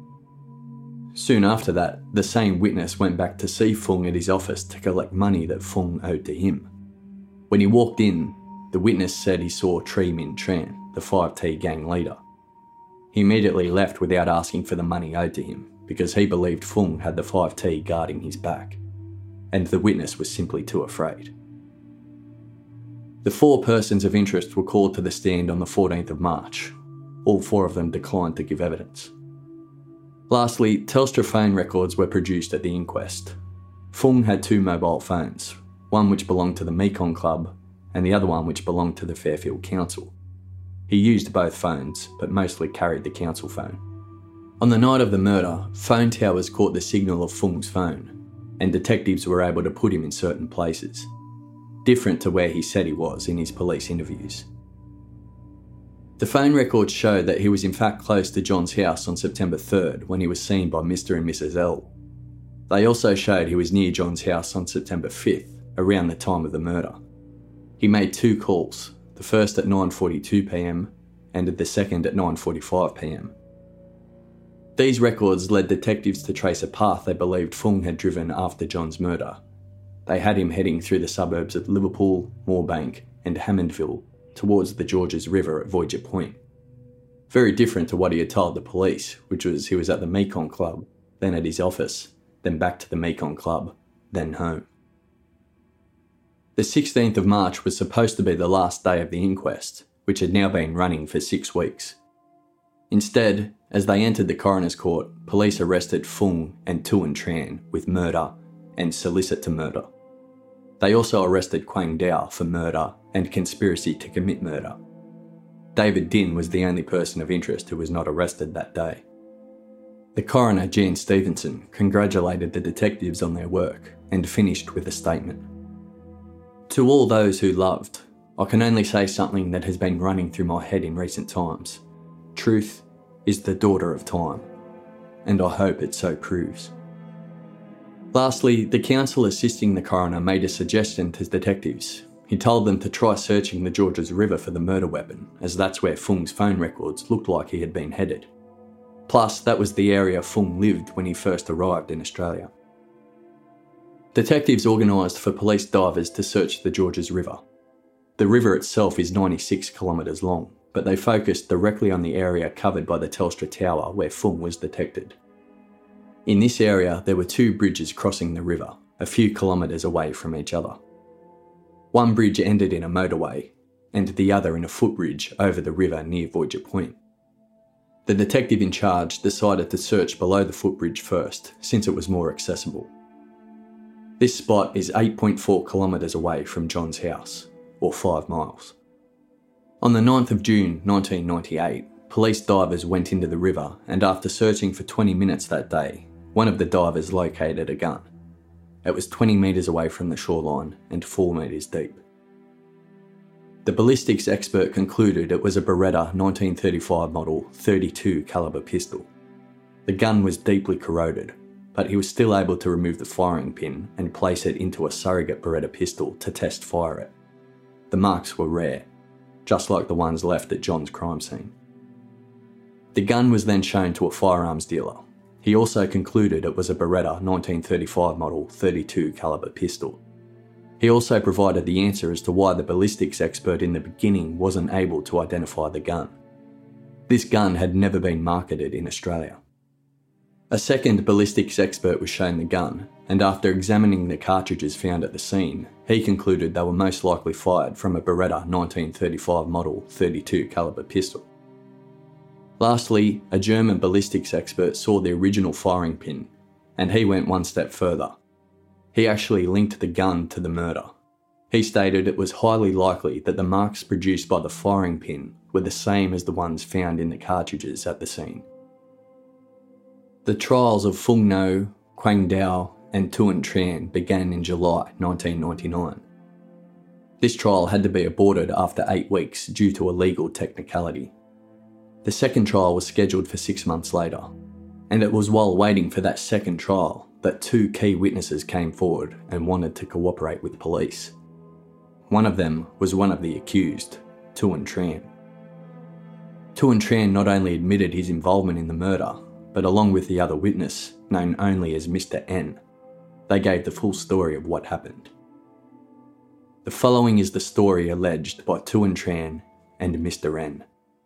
Soon after that, the same witness went back to see Fung at his office to collect money that Fung owed to him. When he walked in, the witness said he saw Tri Minh Tran, the five T gang leader. He immediately left without asking for the money owed to him because he believed Fung had the five T guarding his back, and the witness was simply too afraid. The four persons of interest were called to the stand on the fourteenth of March. All four of them declined to give evidence. Lastly, Telstra phone records were produced at the inquest. Fung had two mobile phones, one which belonged to the Mekong Club and the other one which belonged to the Fairfield Council. He used both phones, but mostly carried the council phone. On the night of the murder, phone towers caught the signal of Fung's phone, and detectives were able to put him in certain places, different to where he said he was in his police interviews. The phone records show that he was in fact close to John's house on September third when he was seen by Mister and Missus L. They also showed he was near John's house on September fifth, around the time of the murder. He made two calls, the first at nine forty-two p m and the second at nine forty-five p m. These records led detectives to trace a path they believed Fung had driven after John's murder. They had him heading through the suburbs of Liverpool, Moorebank and Hammondville towards the Georges River at Voyager Point. Very different to what he had told the police, which was he was at the Mekong Club, then at his office, then back to the Mekong Club, then home. The sixteenth of March was supposed to be the last day of the inquest, which had now been running for six weeks. Instead, as they entered the coroner's court, police arrested Fung and Tuan Tran with murder and solicit to murder. They also arrested Quang Dao for murder and conspiracy to commit murder. David Din was the only person of interest who was not arrested that day. The coroner, Jan Stevenson, congratulated the detectives on their work and finished with a statement. To all those who loved, I can only say something that has been running through my head in recent times. Truth is the daughter of time, and I hope it so proves. Lastly, the counsel assisting the coroner made a suggestion to detectives. He told them to try searching the Georges River for the murder weapon, as that's where Fung's phone records looked like he had been headed. Plus, that was the area Fung lived when he first arrived in Australia. Detectives organised for police divers to search the Georges River. The river itself is ninety-six kilometres long, but they focused directly on the area covered by the Telstra tower where Fung was detected. In this area, there were two bridges crossing the river, a few kilometres away from each other. One bridge ended in a motorway, and the other in a footbridge over the river near Voyager Point. The detective in charge decided to search below the footbridge first, since it was more accessible. This spot is eight point four kilometres away from John's house, or five miles. On the ninth of June nineteen ninety-eight, police divers went into the river, and after searching for twenty minutes that day, one of the divers located a gun. It was twenty metres away from the shoreline and four metres deep. The ballistics expert concluded it was a Beretta nineteen thirty-five model thirty-two caliber pistol. The gun was deeply corroded, but he was still able to remove the firing pin and place it into a surrogate Beretta pistol to test fire it. The marks were rare, just like the ones left at John's crime scene. The gun was then shown to a firearms dealer. He also concluded it was a Beretta nineteen thirty-five model thirty-two caliber pistol. He also provided the answer as to why the ballistics expert in the beginning wasn't able to identify the gun. This gun had never been marketed in Australia. A second ballistics expert was shown the gun, and after examining the cartridges found at the scene, he concluded they were most likely fired from a Beretta nineteen thirty-five model thirty-two caliber pistol. Lastly, a German ballistics expert saw the original firing pin, and he went one step further. He actually linked the gun to the murder. He stated it was highly likely that the marks produced by the firing pin were the same as the ones found in the cartridges at the scene. The trials of Fung No, Quang Dao and Tuan Tran began in July nineteen ninety-nine. This trial had to be aborted after eight weeks due to a legal technicality. The second trial was scheduled for six months later, and it was while waiting for that second trial that two key witnesses came forward and wanted to cooperate with police. One of them was one of the accused, Tuan Tran. Tuan Tran not only admitted his involvement in the murder, but along with the other witness, known only as Mister N, they gave the full story of what happened. The following is the story alleged by Tuan Tran and Mister N.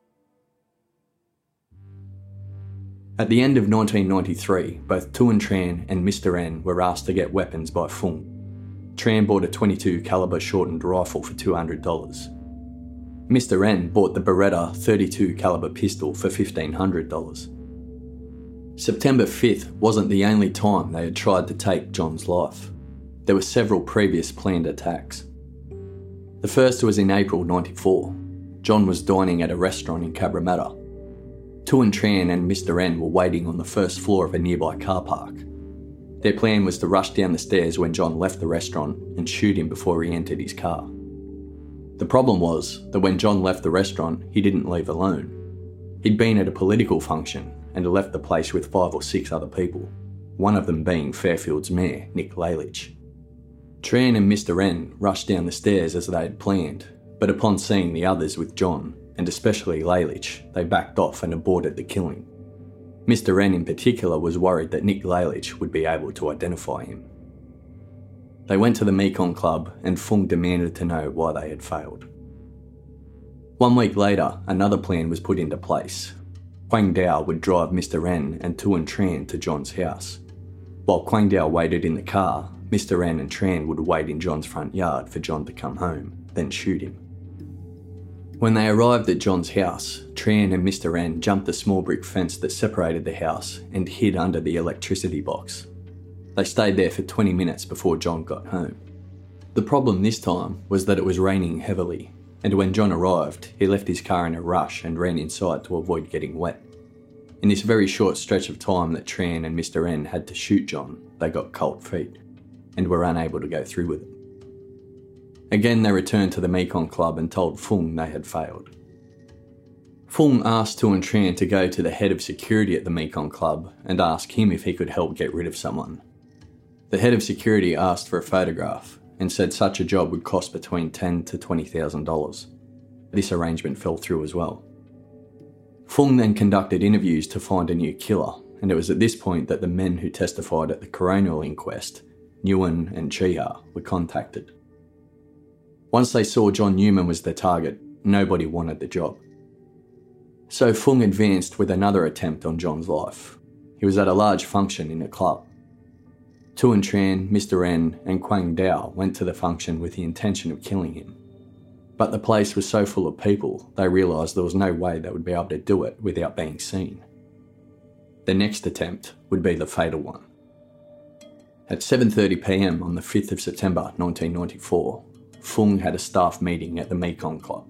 At the end of nineteen ninety-three, both Tuan Tran and Mister N were asked to get weapons by Fung. Tran bought a twenty-two caliber shortened rifle for two hundred dollars. Mister N bought the Beretta thirty-two caliber pistol for fifteen hundred dollars. September fifth wasn't the only time they had tried to take John's life. There were several previous planned attacks. The first was in April ninety-four. John was dining at a restaurant in Cabramatta. Tuan Tran and Mister N were waiting on the first floor of a nearby car park. Their plan was to rush down the stairs when John left the restaurant and shoot him before he entered his car. The problem was that when John left the restaurant, he didn't leave alone. He'd been at a political function and left the place with five or six other people, one of them being Fairfield's mayor, Nick Lalich. Tran and Mister N rushed down the stairs as they had planned, but upon seeing the others with John, and especially Lalich, they backed off and aborted the killing. Mister N in particular was worried that Nick Lalich would be able to identify him. They went to the Mekong Club and Fung demanded to know why they had failed. One week later, another plan was put into place. Quang Dao would drive Mister N and Tuan Tran to John's house. While Quang Dao waited in the car, Mister N and Tran would wait in John's front yard for John to come home, then shoot him. When they arrived at John's house, Tran and Mister N jumped the small brick fence that separated the house and hid under the electricity box. They stayed there for twenty minutes before John got home. The problem this time was that it was raining heavily, and when John arrived, he left his car in a rush and ran inside to avoid getting wet. In this very short stretch of time that Tran and Mister N had to shoot John, they got cold feet and were unable to go through with it. Again, they returned to the Mekong Club and told Fung they had failed. Fung asked Tuan Tran to go to the head of security at the Mekong Club and ask him if he could help get rid of someone. The head of security asked for a photograph and said such a job would cost between ten thousand to twenty thousand dollars. This arrangement fell through as well. Fung then conducted interviews to find a new killer, and it was at this point that the men who testified at the coronial inquest, Nguyen and Chiha, were contacted. Once they saw John Newman was their target, nobody wanted the job. So Fung advanced with another attempt on John's life. He was at a large function in a club. Tuan Tran, Mister N and Quang Dao went to the function with the intention of killing him. But the place was so full of people, they realised there was no way they would be able to do it without being seen. The next attempt would be the fatal one. At seven thirty p m on the fifth of September nineteen ninety-four, Fung had a staff meeting at the Mekong Club.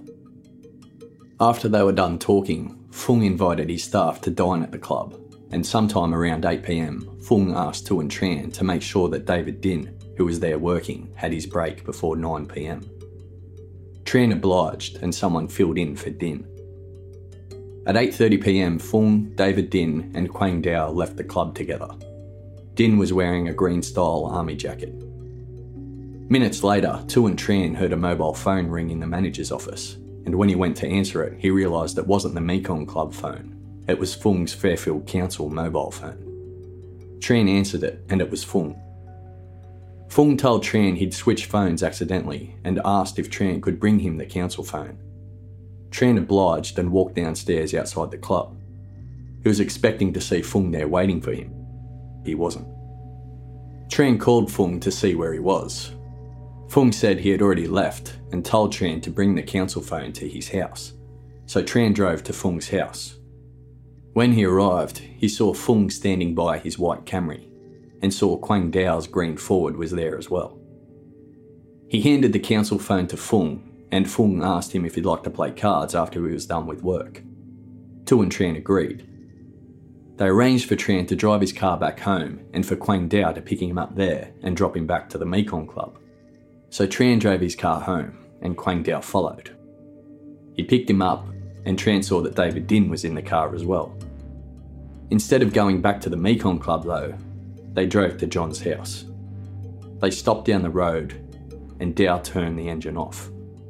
After they were done talking, Fung invited his staff to dine at the club, and sometime around eight p m, Fung asked Tuan Tran to make sure that David Din, who was there working, had his break before nine p m. Tran obliged and someone filled in for Din. At eight thirty p m, Fung, David Din and Quang Dao left the club together. Din was wearing a green-style army jacket. Minutes later, Tuan Tran heard a mobile phone ring in the manager's office, and when he went to answer it, he realised it wasn't the Mekong Club phone. It was Fung's Fairfield Council mobile phone. Tran answered it, and it was Fung. Fung told Tran he'd switched phones accidentally and asked if Tran could bring him the council phone. Tran obliged and walked downstairs outside the club. He was expecting to see Fung there waiting for him. He wasn't. Tran called Fung to see where he was. Fung said he had already left and told Tran to bring the council phone to his house, so Tran drove to Fung's house. When he arrived, he saw Fung standing by his white Camry and saw Quang Dao's green Ford was there as well. He handed the council phone to Fung, and Fung asked him if he'd like to play cards after he was done with work. Tuan Tran agreed. They arranged for Tran to drive his car back home and for Quang Dao to pick him up there and drop him back to the Mekong Club. So Tran drove his car home and Quang Dao followed. He picked him up and Tran saw that David Din was in the car as well. Instead of going back to the Mekong Club though, they drove to John's house. They stopped down the road and Dao turned the engine off.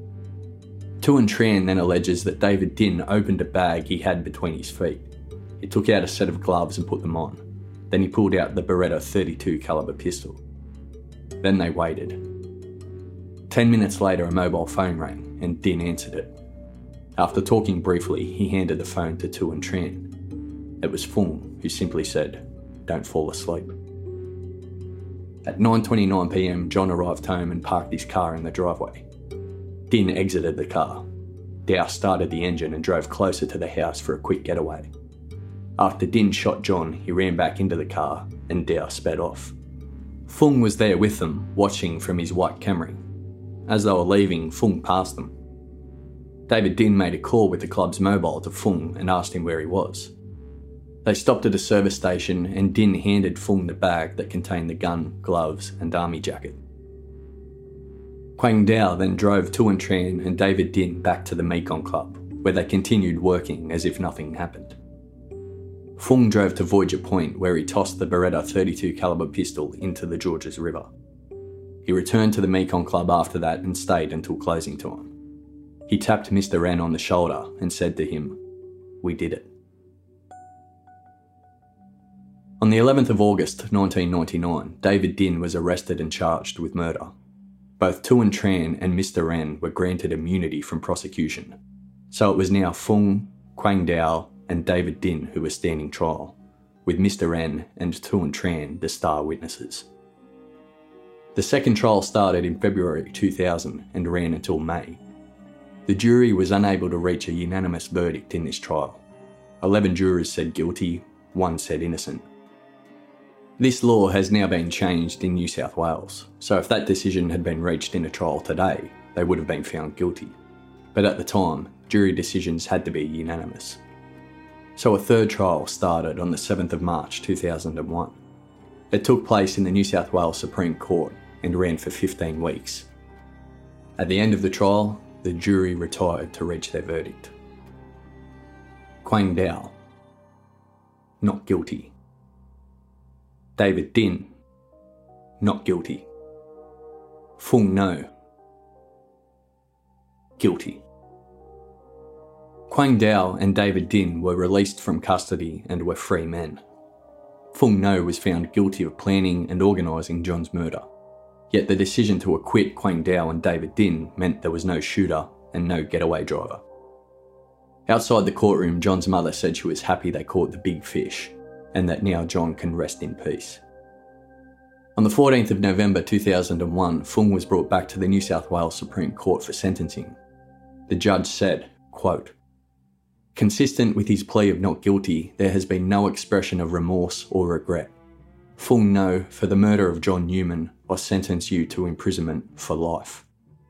Tuan Tran then alleges that David Din opened a bag he had between his feet. He took out a set of gloves and put them on. Then he pulled out the Beretta thirty-two caliber pistol. Then they waited. Ten minutes later, a mobile phone rang and Din answered it. After talking briefly, he handed the phone to Tuan Tran. It was Fung, who simply said, "Don't fall asleep." At nine twenty-nine p m, John arrived home and parked his car in the driveway. Din exited the car. Dow started the engine and drove closer to the house for a quick getaway. After Din shot John, he ran back into the car and Dow sped off. Fung was there with them, watching from his white Camry. As they were leaving, Fung passed them. David Din made a call with the club's mobile to Fung and asked him where he was. They stopped at a service station and Din handed Fung the bag that contained the gun, gloves and army jacket. Quang Dao then drove Tuan Tran and David Din back to the Mekong Club, where they continued working as if nothing happened. Fung drove to Voyager Point, where he tossed the Beretta thirty-two caliber pistol into the Georges River. He returned to the Mekong Club after that and stayed until closing time. He tapped Mister Ren on the shoulder and said to him, "We did it." On the eleventh of August nineteen ninety-nine, David Din was arrested and charged with murder. Both Tuan Tran and Mister Ren were granted immunity from prosecution, so it was now Fung, Quang Dao and David Din who were standing trial, with Mister Ren and Tuan Tran the star witnesses. The second trial started in February two thousand and ran until May. The jury was unable to reach a unanimous verdict in this trial. Eleven jurors said guilty, one said innocent. This law has now been changed in New South Wales, so if that decision had been reached in a trial today, they would have been found guilty. But at the time, jury decisions had to be unanimous. So a third trial started on the seventh of March two thousand one. It took place in the New South Wales Supreme Court and ran for fifteen weeks. At the end of the trial, the jury retired to reach their verdict. Quang Dao, not guilty. David Din, not guilty. Fung No, guilty. Quang Dao and David Din were released from custody and were free men. Fung No was found guilty of planning and organising John's murder. Yet the decision to acquit Quang Dao and David Din meant there was no shooter and no getaway driver. Outside the courtroom, John's mother said she was happy they caught the big fish and that now John can rest in peace. On the fourteenth of November two thousand one, Fung was brought back to the New South Wales Supreme Court for sentencing. The judge said, quote, "Consistent with his plea of not guilty, there has been no expression of remorse or regret. Fung No, for the murder of John Newman, I sentence you to imprisonment for life."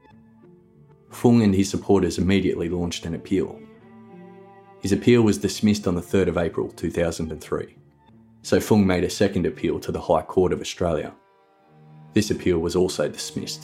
Fung and his supporters immediately launched an appeal. His appeal was dismissed on the third of April two thousand three, so Fung made a second appeal to the High Court of Australia. This appeal was also dismissed.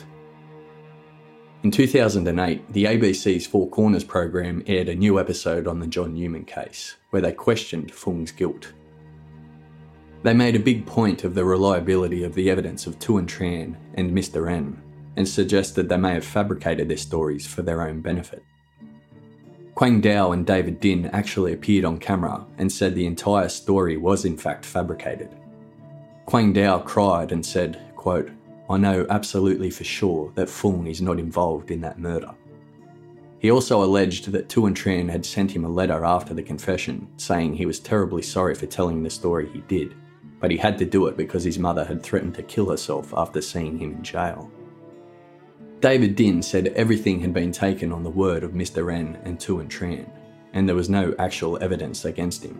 In two thousand eight, the A B C's Four Corners program aired a new episode on the John Newman case, where they questioned Fung's guilt. They made a big point of the reliability of the evidence of Tuan Tran and Mister Ren, and suggested they may have fabricated their stories for their own benefit. Quang Dao and David Din actually appeared on camera and said the entire story was in fact fabricated. Quang Dao cried and said, quote, "I know absolutely for sure that Fung is not involved in that murder." He also alleged that Tuan Tran had sent him a letter after the confession saying he was terribly sorry for telling the story he did, but he had to do it because his mother had threatened to kill herself after seeing him in jail. David Din said everything had been taken on the word of Mister Ren and Tuan Tran, and there was no actual evidence against him.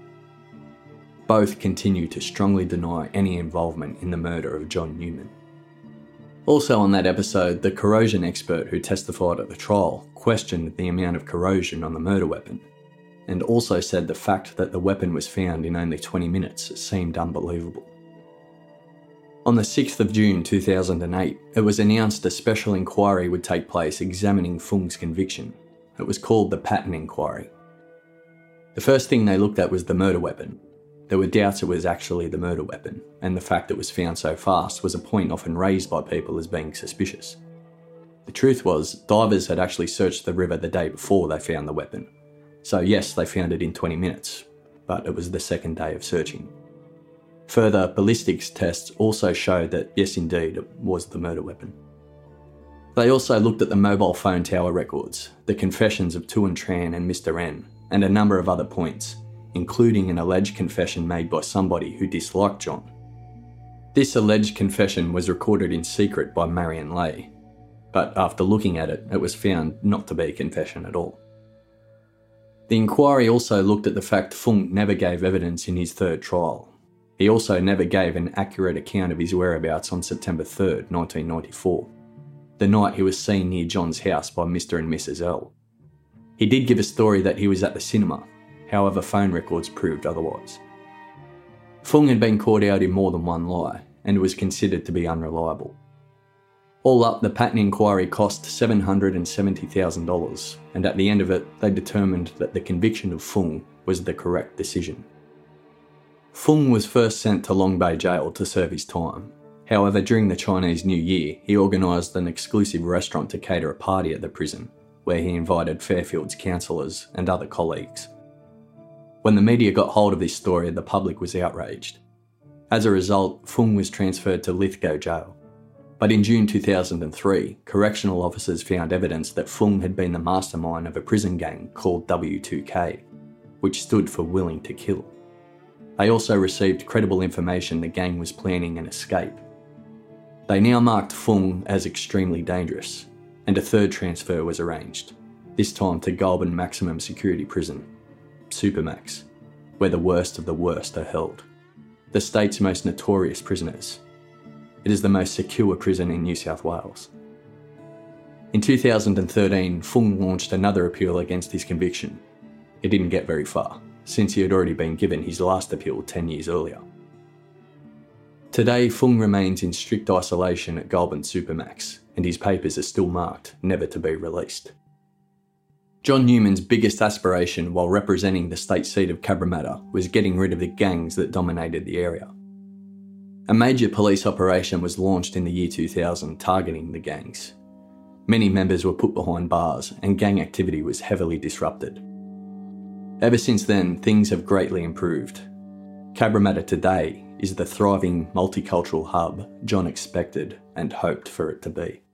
Both continue to strongly deny any involvement in the murder of John Newman. Also on that episode, the corrosion expert who testified at the trial questioned the amount of corrosion on the murder weapon, and also said the fact that the weapon was found in only twenty minutes seemed unbelievable. On the sixth of June two thousand eight, it was announced a special inquiry would take place examining Fung's conviction. It was called the Patton Inquiry. The first thing they looked at was the murder weapon. There were doubts it was actually the murder weapon, and the fact it was found so fast was a point often raised by people as being suspicious. The truth was, divers had actually searched the river the day before they found the weapon. So yes, they found it in twenty minutes, but it was the second day of searching. Further, ballistics tests also showed that yes indeed, it was the murder weapon. They also looked at the mobile phone tower records, the confessions of Tuan Tran and Mister Ren, and a number of other points, including an alleged confession made by somebody who disliked John. This alleged confession was recorded in secret by Marion Lay, but after looking at it, it was found not to be a confession at all. The inquiry also looked at the fact Fung never gave evidence in his third trial. He also never gave an accurate account of his whereabouts on September third, nineteen ninety-four, the night he was seen near John's house by Mister and Missus L. He did give a story that he was at the cinema, however phone records proved otherwise. Fung had been caught out in more than one lie and was considered to be unreliable. All up, the patent inquiry cost seven hundred seventy thousand dollars, and at the end of it, they determined that the conviction of Fung was the correct decision. Fung was first sent to Long Bay Jail to serve his time. However, during the Chinese New Year, he organised an exclusive restaurant to cater a party at the prison, where he invited Fairfield's counsellors and other colleagues. When the media got hold of this story, the public was outraged. As a result, Fung was transferred to Lithgow Jail. But in June two thousand three, correctional officers found evidence that Fung had been the mastermind of a prison gang called W two K, which stood for Willing to Kill. They also received credible information the gang was planning an escape. They now marked Fung as extremely dangerous, and a third transfer was arranged, this time to Goulburn Maximum Security Prison, Supermax, where the worst of the worst are held, the state's most notorious prisoners. It is the most secure prison in New South Wales. In two thousand thirteen, Fung launched another appeal against his conviction. It didn't get very far, since he had already been given his last appeal ten years earlier. Today, Fung remains in strict isolation at Goulburn Supermax, and his papers are still marked never to be released. John Newman's biggest aspiration while representing the state seat of Cabramatta was getting rid of the gangs that dominated the area. A major police operation was launched in the year two thousand targeting the gangs. Many members were put behind bars and gang activity was heavily disrupted. Ever since then, things have greatly improved. Cabramatta today is the thriving multicultural hub John expected and hoped for it to be.